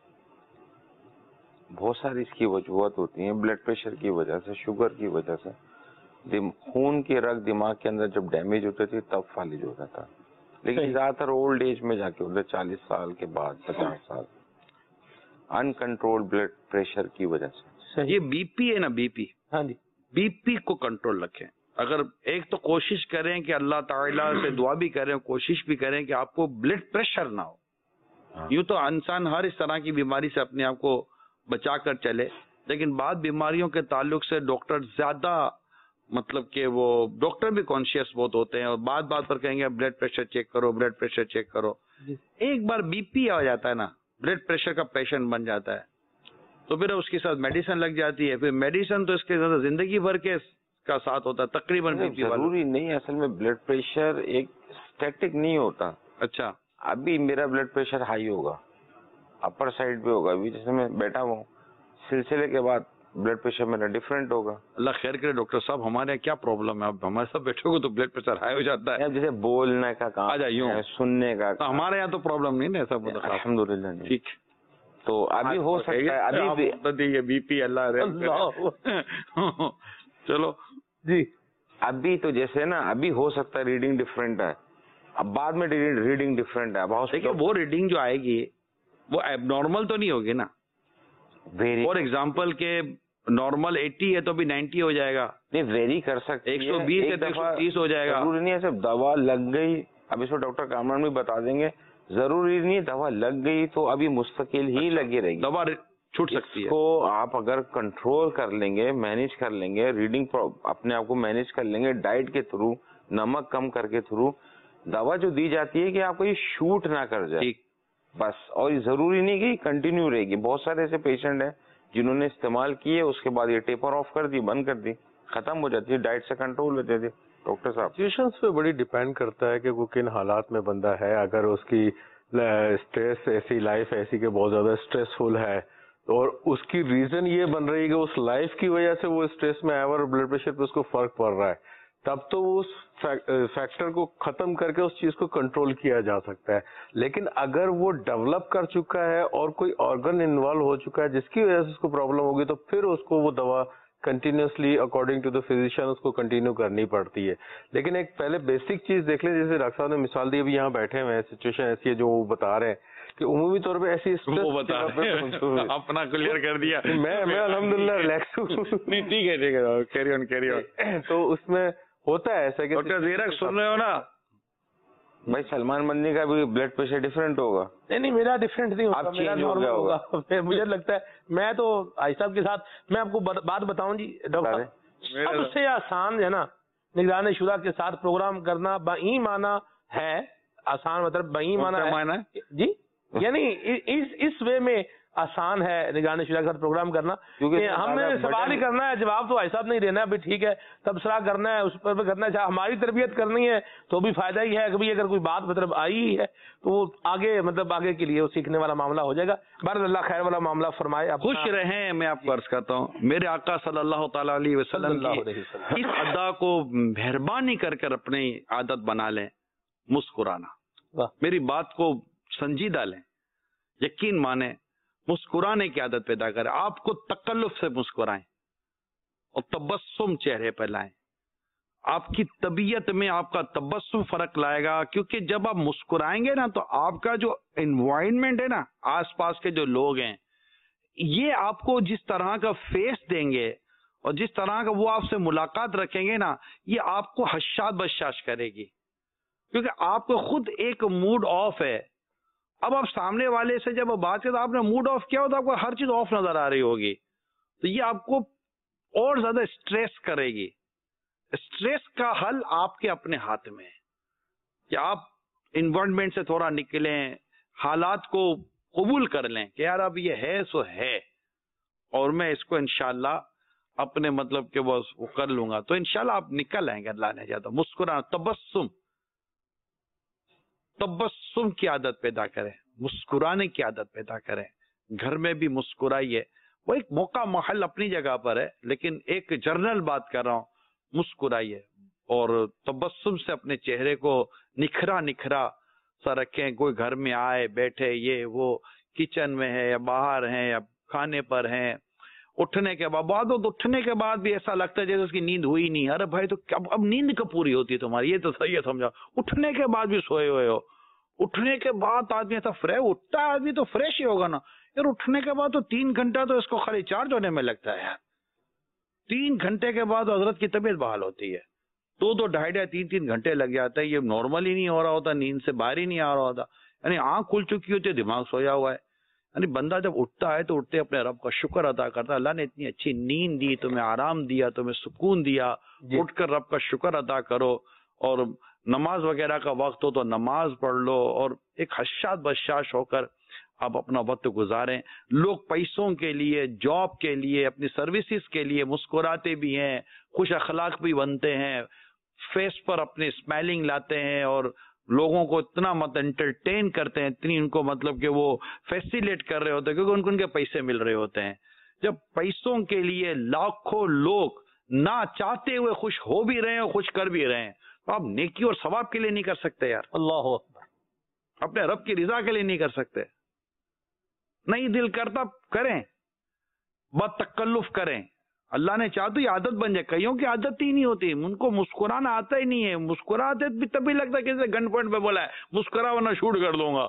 بہت ساری اس کی وجوہات ہوتی ہیں. بلڈ پریشر کی وجہ سے، شوگر کی وجہ سے، خون کی رگ دماغ کے اندر جب ڈیمیج ہوتی تھی تب فالج ہوتا تھا. لیکن زیادہ تر اولڈ ایج میں جا کے ہوتا ہے، چالیس سال کے بعد، پچاس سال، ان کنٹرول بلڈ پریشر کی وجہ سے. یہ بی پی ہے نا، بی پی، ہاں جی، بی پی کو کنٹرول رکھیں. اگر ایک تو کوشش کریں کہ اللہ تعالیٰ سے دعا بھی کریں، کوشش بھی کریں کہ آپ کو بلڈ پریشر نہ ہو. یوں تو انسان ہر اس طرح کی بیماری سے اپنے آپ کو بچا کر چلے، لیکن بعض بیماریوں کے تعلق سے ڈاکٹر زیادہ مطلب کہ وہ ڈاکٹر بھی کانشیس بہت ہوتے ہیں اور بات بات پر کہیں گے بلڈ پریشر چیک کرو، بلڈ پریشر چیک کرو. ایک بار بی پی آ جاتا ہے نا، بلڈ پریشر کا پیشنٹ بن جاتا ہے، تو پھر اس کے ساتھ میڈیسن لگ جاتی ہے. پھر میڈیسن تو اس کے زیادہ زندگی بھر کے کا ساتھ ہوتا ہے تقریباً. بی پی ضروری نہیں، اصل میں بلڈ پریشر ایک اسٹیٹک نہیں ہوتا. اچھا، ابھی میرا بلڈ پریشر ہائی ہوگا، اپر سائڈ پہ ہوگا، ابھی جیسے میں بیٹھا ہوں، سلسلے کے بعد بلڈ پریشر میرا ڈفرینٹ ہوگا. اللہ خیر کرے ڈاکٹر صاحب، ہمارے یہاں کیا پرابلم ہے؟ اب ہمارے ساتھ بیٹھے ہو تو بلڈ پریشر ہائی ہو جاتا ہے. جیسے بولنے کا کام، سننے کا، ہمارے یہاں تو پرابلم نہیں نا سب. الحمد للہ. ٹھیک، تو ابھی ہو سکتا ہے ابھی بی پی اللہ چلو جی. ابھی تو جیسے نا ابھی ہو سکتا ہے ریڈنگ ڈفرینٹ ہے، اب بعد میں ریڈنگ ڈفرینٹ ہے. دیکھیے وہ ریڈنگ جو آئے گی وہ ایب نارمل تو نہیں ہوگی نا. فور ایگزامپل کے نارمل ایٹی ہے تو ابھی نائنٹی ہو جائے گا. نہیں، ویری کر سکتے، ایک سو بیس ہے تو ایک سو تیس ہو جائے گا. ضروری نہیں ہے صرف دوا لگ گئی، اب اس کو ڈاکٹر کامران بھی بتا دیں گے، ضروری نہیں ہے دوا لگ گئی تو ابھی مستقل ہی لگی رہے گی. دوا छूट सकती है। को आप अगर कंट्रोल कर लेंगे, मैनेज कर लेंगे, रीडिंग अपने आप को मैनेज कर लेंगे, डाइट के थ्रू, नमक कम करके थ्रू, दवा जो दी जाती है कि आपको ये शूट ना कर जाए बस, और जरूरी नहीं कि कंटिन्यू रहेगी। बहुत सारे ऐसे पेशेंट हैं जिन्होंने इस्तेमाल किए, उसके बाद ये टेपर ऑफ कर दी, बंद कर दी, खत्म हो जाती है, डाइट से कंट्रोल होते थे। डॉक्टर साहब सिचुएशंस पे बड़ी डिपेंड करता है कि वो किन हालात में बंदा है। अगर उसकी स्ट्रेस ऐसी, लाइफ ऐसी कि बहुत ज्यादा स्ट्रेसफुल है और उसकी रीजन ये बन रही है कि उस लाइफ की वजह से वो स्ट्रेस में आया और ब्लड प्रेशर पे उसको फर्क पड़ रहा है, तब तो उस फैक्टर को खत्म करके उस चीज को कंट्रोल किया जा सकता है। लेकिन अगर वो डेवलप कर चुका है और कोई ऑर्गन इन्वॉल्व हो चुका है जिसकी वजह से उसको प्रॉब्लम होगी, तो फिर उसको वो दवा continuously according to the physician उसको कंटिन्यू करनी पड़ती है। लेकिन एक पहले बेसिक चीज देख लें, जैसे डॉक्टर साहब ने मिसाल दी, अभी यहाँ बैठे हुए हैं, सिचुएशन ऐसी है जो वो बता रहे हैं कि उमूमी तौर पे ऐसी वो बता अपना क्लियर कर दिया। मैं मैं अल्हम्दुलिल्लाह रिलैक्स हूँ। नहीं ठीक है ठीक है, कैरी ऑन कैरी ऑन। तो उसमें होता है ऐसा कि डॉक्टर ज़ीरक सुन रहे हो ना भाई, सलमान मंदी का भी ब्लड प्रेशर डिफरेंट होगा। नहीं नहीं, मेरा डिफरेंट नहीं होगा, मेरा नॉर्मल होगा। होगा मुझे लगता है मैं तो भाई साहब के साथ, मैं आपको बात बताऊं जी डॉक्टर, सबसे आसान है ना निगरान शुरा के साथ प्रोग्राम करना, बईमाना है। आसान मतलब बईमाना है जी, यानी इस इस वे में आसान है निगरानी शुरा के साथ प्रोग्राम करना, क्योंकि हमें सवाल ही करना है, जवाब तो ऐसा नहीं देना है अभी ठीक है, तबसरा करना है, उस पर करना है, हमारी तरबियत करनी है तो भी फायदा ही है। कभी अगर कोई बात मतलब आई है तो वो आगे मतलब आगे के लिए वो सीखने वाला मामला हो जाएगा। बहरहाल अल्लाह खैर वाला मामला फरमाए। खुश रहें। मैं आपको अर्ज करता हूँ, मेरे आका सल्लल्लाहु ताला अलैहि वसल्लम की इस अदा को मेहरबानी कर कर अपनी आदत बना लें, मुस्कुराना। मेरी बात को संजीदा लें, यकीन माने, मुस्कुराने की आदत पैदा करें। आपको तकल्लुफ से मुस्कुराएं और तबस्सुम चेहरे पर लाएं। आपकी तबीयत में आपका तबस्सुम फर्क लाएगा, क्योंकि जब आप मुस्कुराएंगे ना तो आपका जो एनवायरनमेंट है ना, आसपास के जो लोग हैं, ये आपको जिस तरह का फेस देंगे और जिस तरह का वो आपसे मुलाकात रखेंगे ना, ये आपको हशाद बशाश करेगी, क्योंकि आपको खुद एक मूड ऑफ है। अब आप सामने वाले से जब बात करें तो आपने मूड ऑफ किया हो तो आपको हर चीज ऑफ नजर आ रही होगी, तो ये आपको और ज्यादा स्ट्रेस करेगी। स्ट्रेस का हल आपके अपने हाथ में है कि आप इन्वायरमेंट से थोड़ा निकलें, हालात को कबूल कर लें कि यार अब ये है सो है और मैं इसको इंशाल्लाह अपने मतलब के वो कर लूंगा, तो इंशाल्लाह आप निकल आएंगे। अल्लाह ने चाहता मुस्कुरा, तबस्सुम तबस्सुम की आदत पैदा करें, मुस्कुराने की आदत पैदा करें। घर में भी मुस्कुराइए। वो एक मौका महल अपनी जगह पर है, लेकिन एक जर्नल बात कर रहा हूँ, मुस्कुराइए और तबस्सुम से अपने चेहरे को निखरा निखरा सा रखें। कोई घर में आए बैठे, ये वो किचन में है या बाहर हैं या खाने पर हैं, उठने के बाद बाद उठने के बाद भी ऐसा लगता है जैसे उसकी नींद हुई नहीं। अरे भाई तो अब अब नींद कब पूरी होती है तुम्हारी, ये तो सही है समझा। उठने के बाद भी सोए हुए हो, उठने के बाद आदमी ऐसा फ्रेश उठता है, आदमी तो फ्रेश ही होगा ना यार। उठने के बाद तो तीन घंटा तो इसको खाली चार्ज होने में लगता है यार। तीन घंटे के बाद हजरत की तबीयत बहाल होती है, दो दो ढाई ढाई तीन तीन घंटे लग जाते हैं। ये नॉर्मल ही नहीं हो रहा होता, नींद से बाहर ही नहीं आ रहा होता, यानी आंख खुल चुकी होती है, दिमाग सोया हुआ है। यानी बंदा जब उठता है तो उठते अपने रब का शुक्र अदा करता है, अल्लाह ने इतनी अच्छी नींद दी, तुम्हें आराम दिया, तुम्हें सुकून दिया, उठकर रब का शुक्र अदा करो। और नमाज वगैरह का वक्त हो तो नमाज पढ़ लो और एक हशाद बशाश होकर आप अपना वक्त गुजारें। लोग पैसों के लिए, जॉब के लिए, अपनी सर्विसेज के लिए मुस्कुराते भी हैं, खुश अखलाक भी बनते हैं, फेस पर अपनी स्माइलिंग लाते हैं और लोगों को इतना मत एंटरटेन करते हैं, इतनी उनको मतलब कि वो फैसिलेट कर रहे होते हैं, क्योंकि उनको उनके पैसे मिल रहे होते हैं। जब पैसों के लिए लाखों लोग ना चाहते हुए खुश हो भी रहे हैं और खुश कर भी रहे हैं, तो आप नेकी और सवाब के लिए नहीं कर सकते यार। अल्लाह अकबर, अपने रब की रिजा के लिए नहीं कर सकते। नहीं दिल करता करें, बद तकल्लुफ करें। अल्लाह ने चाहा तो ये आदत बन जाए। कईयों की आदत ही नहीं होती, उनको मुस्कुराना आता ही नहीं है। मुस्कुराते भी तभी लगता है कि गन पॉइंट पे बोला है मुस्कुरा वरना शूट कर दूंगा।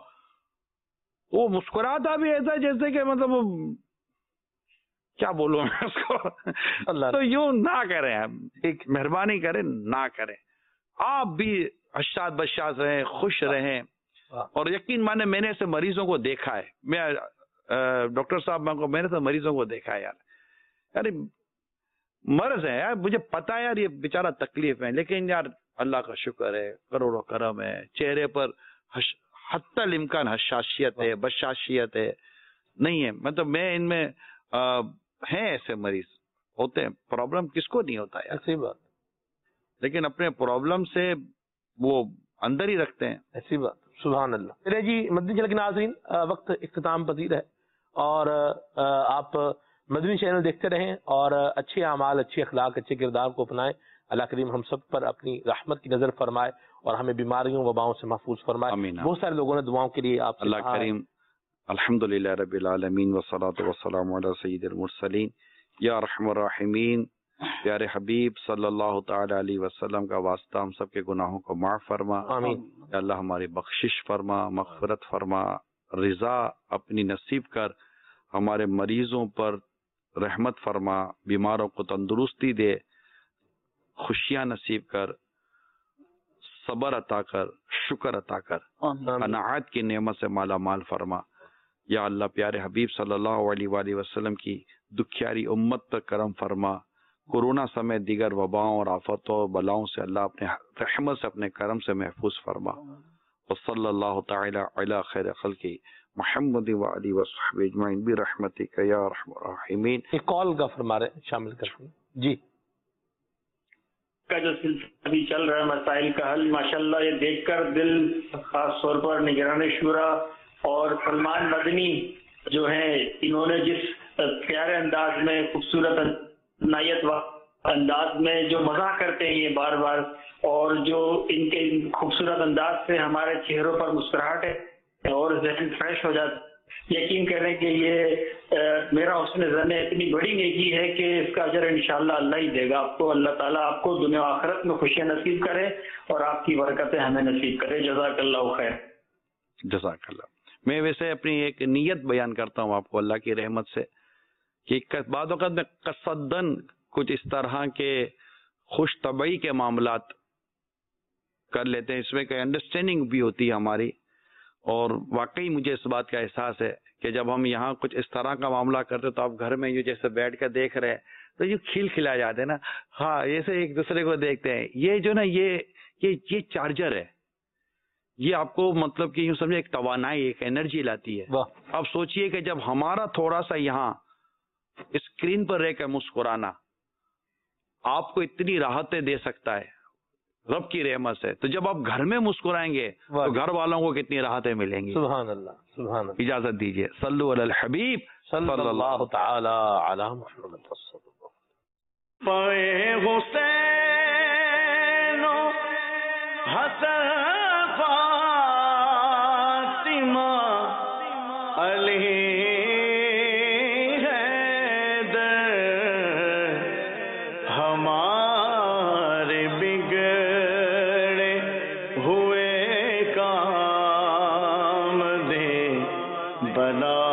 वो मुस्कुराता भी ऐसा जैसे कि मतलब क्या बोलूं मैं उसको। अल्लाह तो यूं ना करें, एक मेहरबानी करें, ना करें। आप भी हशाद बशाद रहें, खुश रहें। और यकीन माने मैंने ऐसे मरीजों को देखा है। मैं डॉक्टर साहब मैं मैंने तो मरीजों को देखा है यार, अरे मर्ज है यार, मुझे पता है यार ये बेचारा तकलीफ है, लेकिन यार अल्लाह का शुक्र है, करोड़ों करम है, चेहरे पर हत्तल इम्कान हशाशियत है, बशाशियत है नहीं है। मतलब मैं इनमें हैं ऐसे मरीज होते हैं, प्रॉब्लम किसको नहीं होता यार, ऐसी बात, लेकिन अपने प्रॉब्लम से वो अंदर ही रखते हैं, ऐसी बात। सुभान अल्लाह। चलिए जी मदनी चैनल के नाज़रीन, वक्त इख्तिताम पजीर है और आप मदनी चैनल देखते रहें और अच्छे अमाल, अच्छे अखलाक, अच्छे किरदार को अपनाएं। अल्लाह करीम हम सब पर अपनी रहमत की नजर फरमाए और हमें बीमारियों वबाओं से महफूज फरमाए। बहुत सारे लोगों ने दुआओं के लिए आप अल्लाह करीम। अल्हम्दुलिल्लाह रब्बिल आलमीन वस्सलातु वस्सलामु अला सय्यिदिल मुरसलीन या रहमान रहीमीन। प्यारे हबीब सल्लल्लाहु ताला अलैहि वसल्लम का वास्ता हम सब के गुनाहों को माफ फरमा, आमीन। या अल्लाह हमारी बख्शिश फरमा, मगफरत फरमा, रिजा अपनी नसीब कर, हमारे मरीजों पर रहमत फरमा, बीमारों को तंदुरुस्ती दे, खुशियां नसीब कर, सबर अता कर, शुक्र अता कर, कनाअत की नेमत से माला माल फरमा। या अल्लाह प्यारे हबीब सल्लल्लाहु अलैहि वसल्लम की दुखियारी उम्मत पर करम फरमा, कोरोना समेत दीगर वबाओं और आफतों और बलाओं से अल्लाह अपने रहमत से अपने करम से महफूज फरमा। और सल्लल्लाहु ताला अला खैर खल्की मुहम्मद व आलिहि व सहबिहि अजमईन बिरहमतिक या अरहमर राहिमीन। एक कॉल का फरमा रहे शामिल करते हैं जी। का जो सिलसिला अभी चल रहा है मसाइल का हल, माशाल्लाह ये देखकर दिल खास तौर पर निगरान शुरा और सलमान मदनी जो है, इन्होंने जिस प्यारे अंदाज में, खूबसूरत नायत व अंदाज में जो मजाक करते हैं ये बार बार, और जो इनके खूबसूरत अंदाज से हमारे चेहरों पर मुस्कुराहट है और जहन फ्रेश हो जाता है। यकीन करें कि ये आ, मेरा हुस्न ज़न इतनी बड़ी नेकी है कि इसका अजर इंशाअल्लाह अल्लाह ही देगा आपको। अल्लाह ताला आपको दुनिया आखिरत में खुशियां नसीब करे और आपकी बरकतें हमें नसीब करे। जज़ाकल्लाहु खैर। जज़ाकल्लाह। मैं वैसे अपनी एक नीयत बयान करता हूँ आपको अल्लाह की रहमत से कि बाद वक़्त में कसदन कुछ इस तरह के खुश तबई के मामलात कर लेते हैं, इसमें कोई अंडरस्टैंडिंग भी होती है हमारी। और वाकई मुझे इस बात का एहसास है कि जब हम यहाँ कुछ इस तरह का मामला करते तो आप घर में ये जैसे बैठ कर देख रहे हैं तो ये खिल खिला जाते हैं ना, हाँ ऐसे एक दूसरे को देखते हैं। ये जो ना ये ये ये चार्जर है, ये आपको मतलब कि यूँ समझे एक तवानाई, एक एनर्जी लाती है। अब सोचिए कि जब हमारा थोड़ा सा यहाँ स्क्रीन पर रहकर मुस्कुराना आपको इतनी राहतें दे सकता है रब की रहमत से, तो जब आप घर में मुस्कुराएंगे तो घर वालों को कितनी राहतें मिलेंगी। सुभान अल्लाह, सुभान अल्लाह। इजाजत दीजिए, सल्लु अलल हबीब सल्लल्लाहु ताला अला मुहम्मद। पाए हुसैन हसन फातिमा अली बना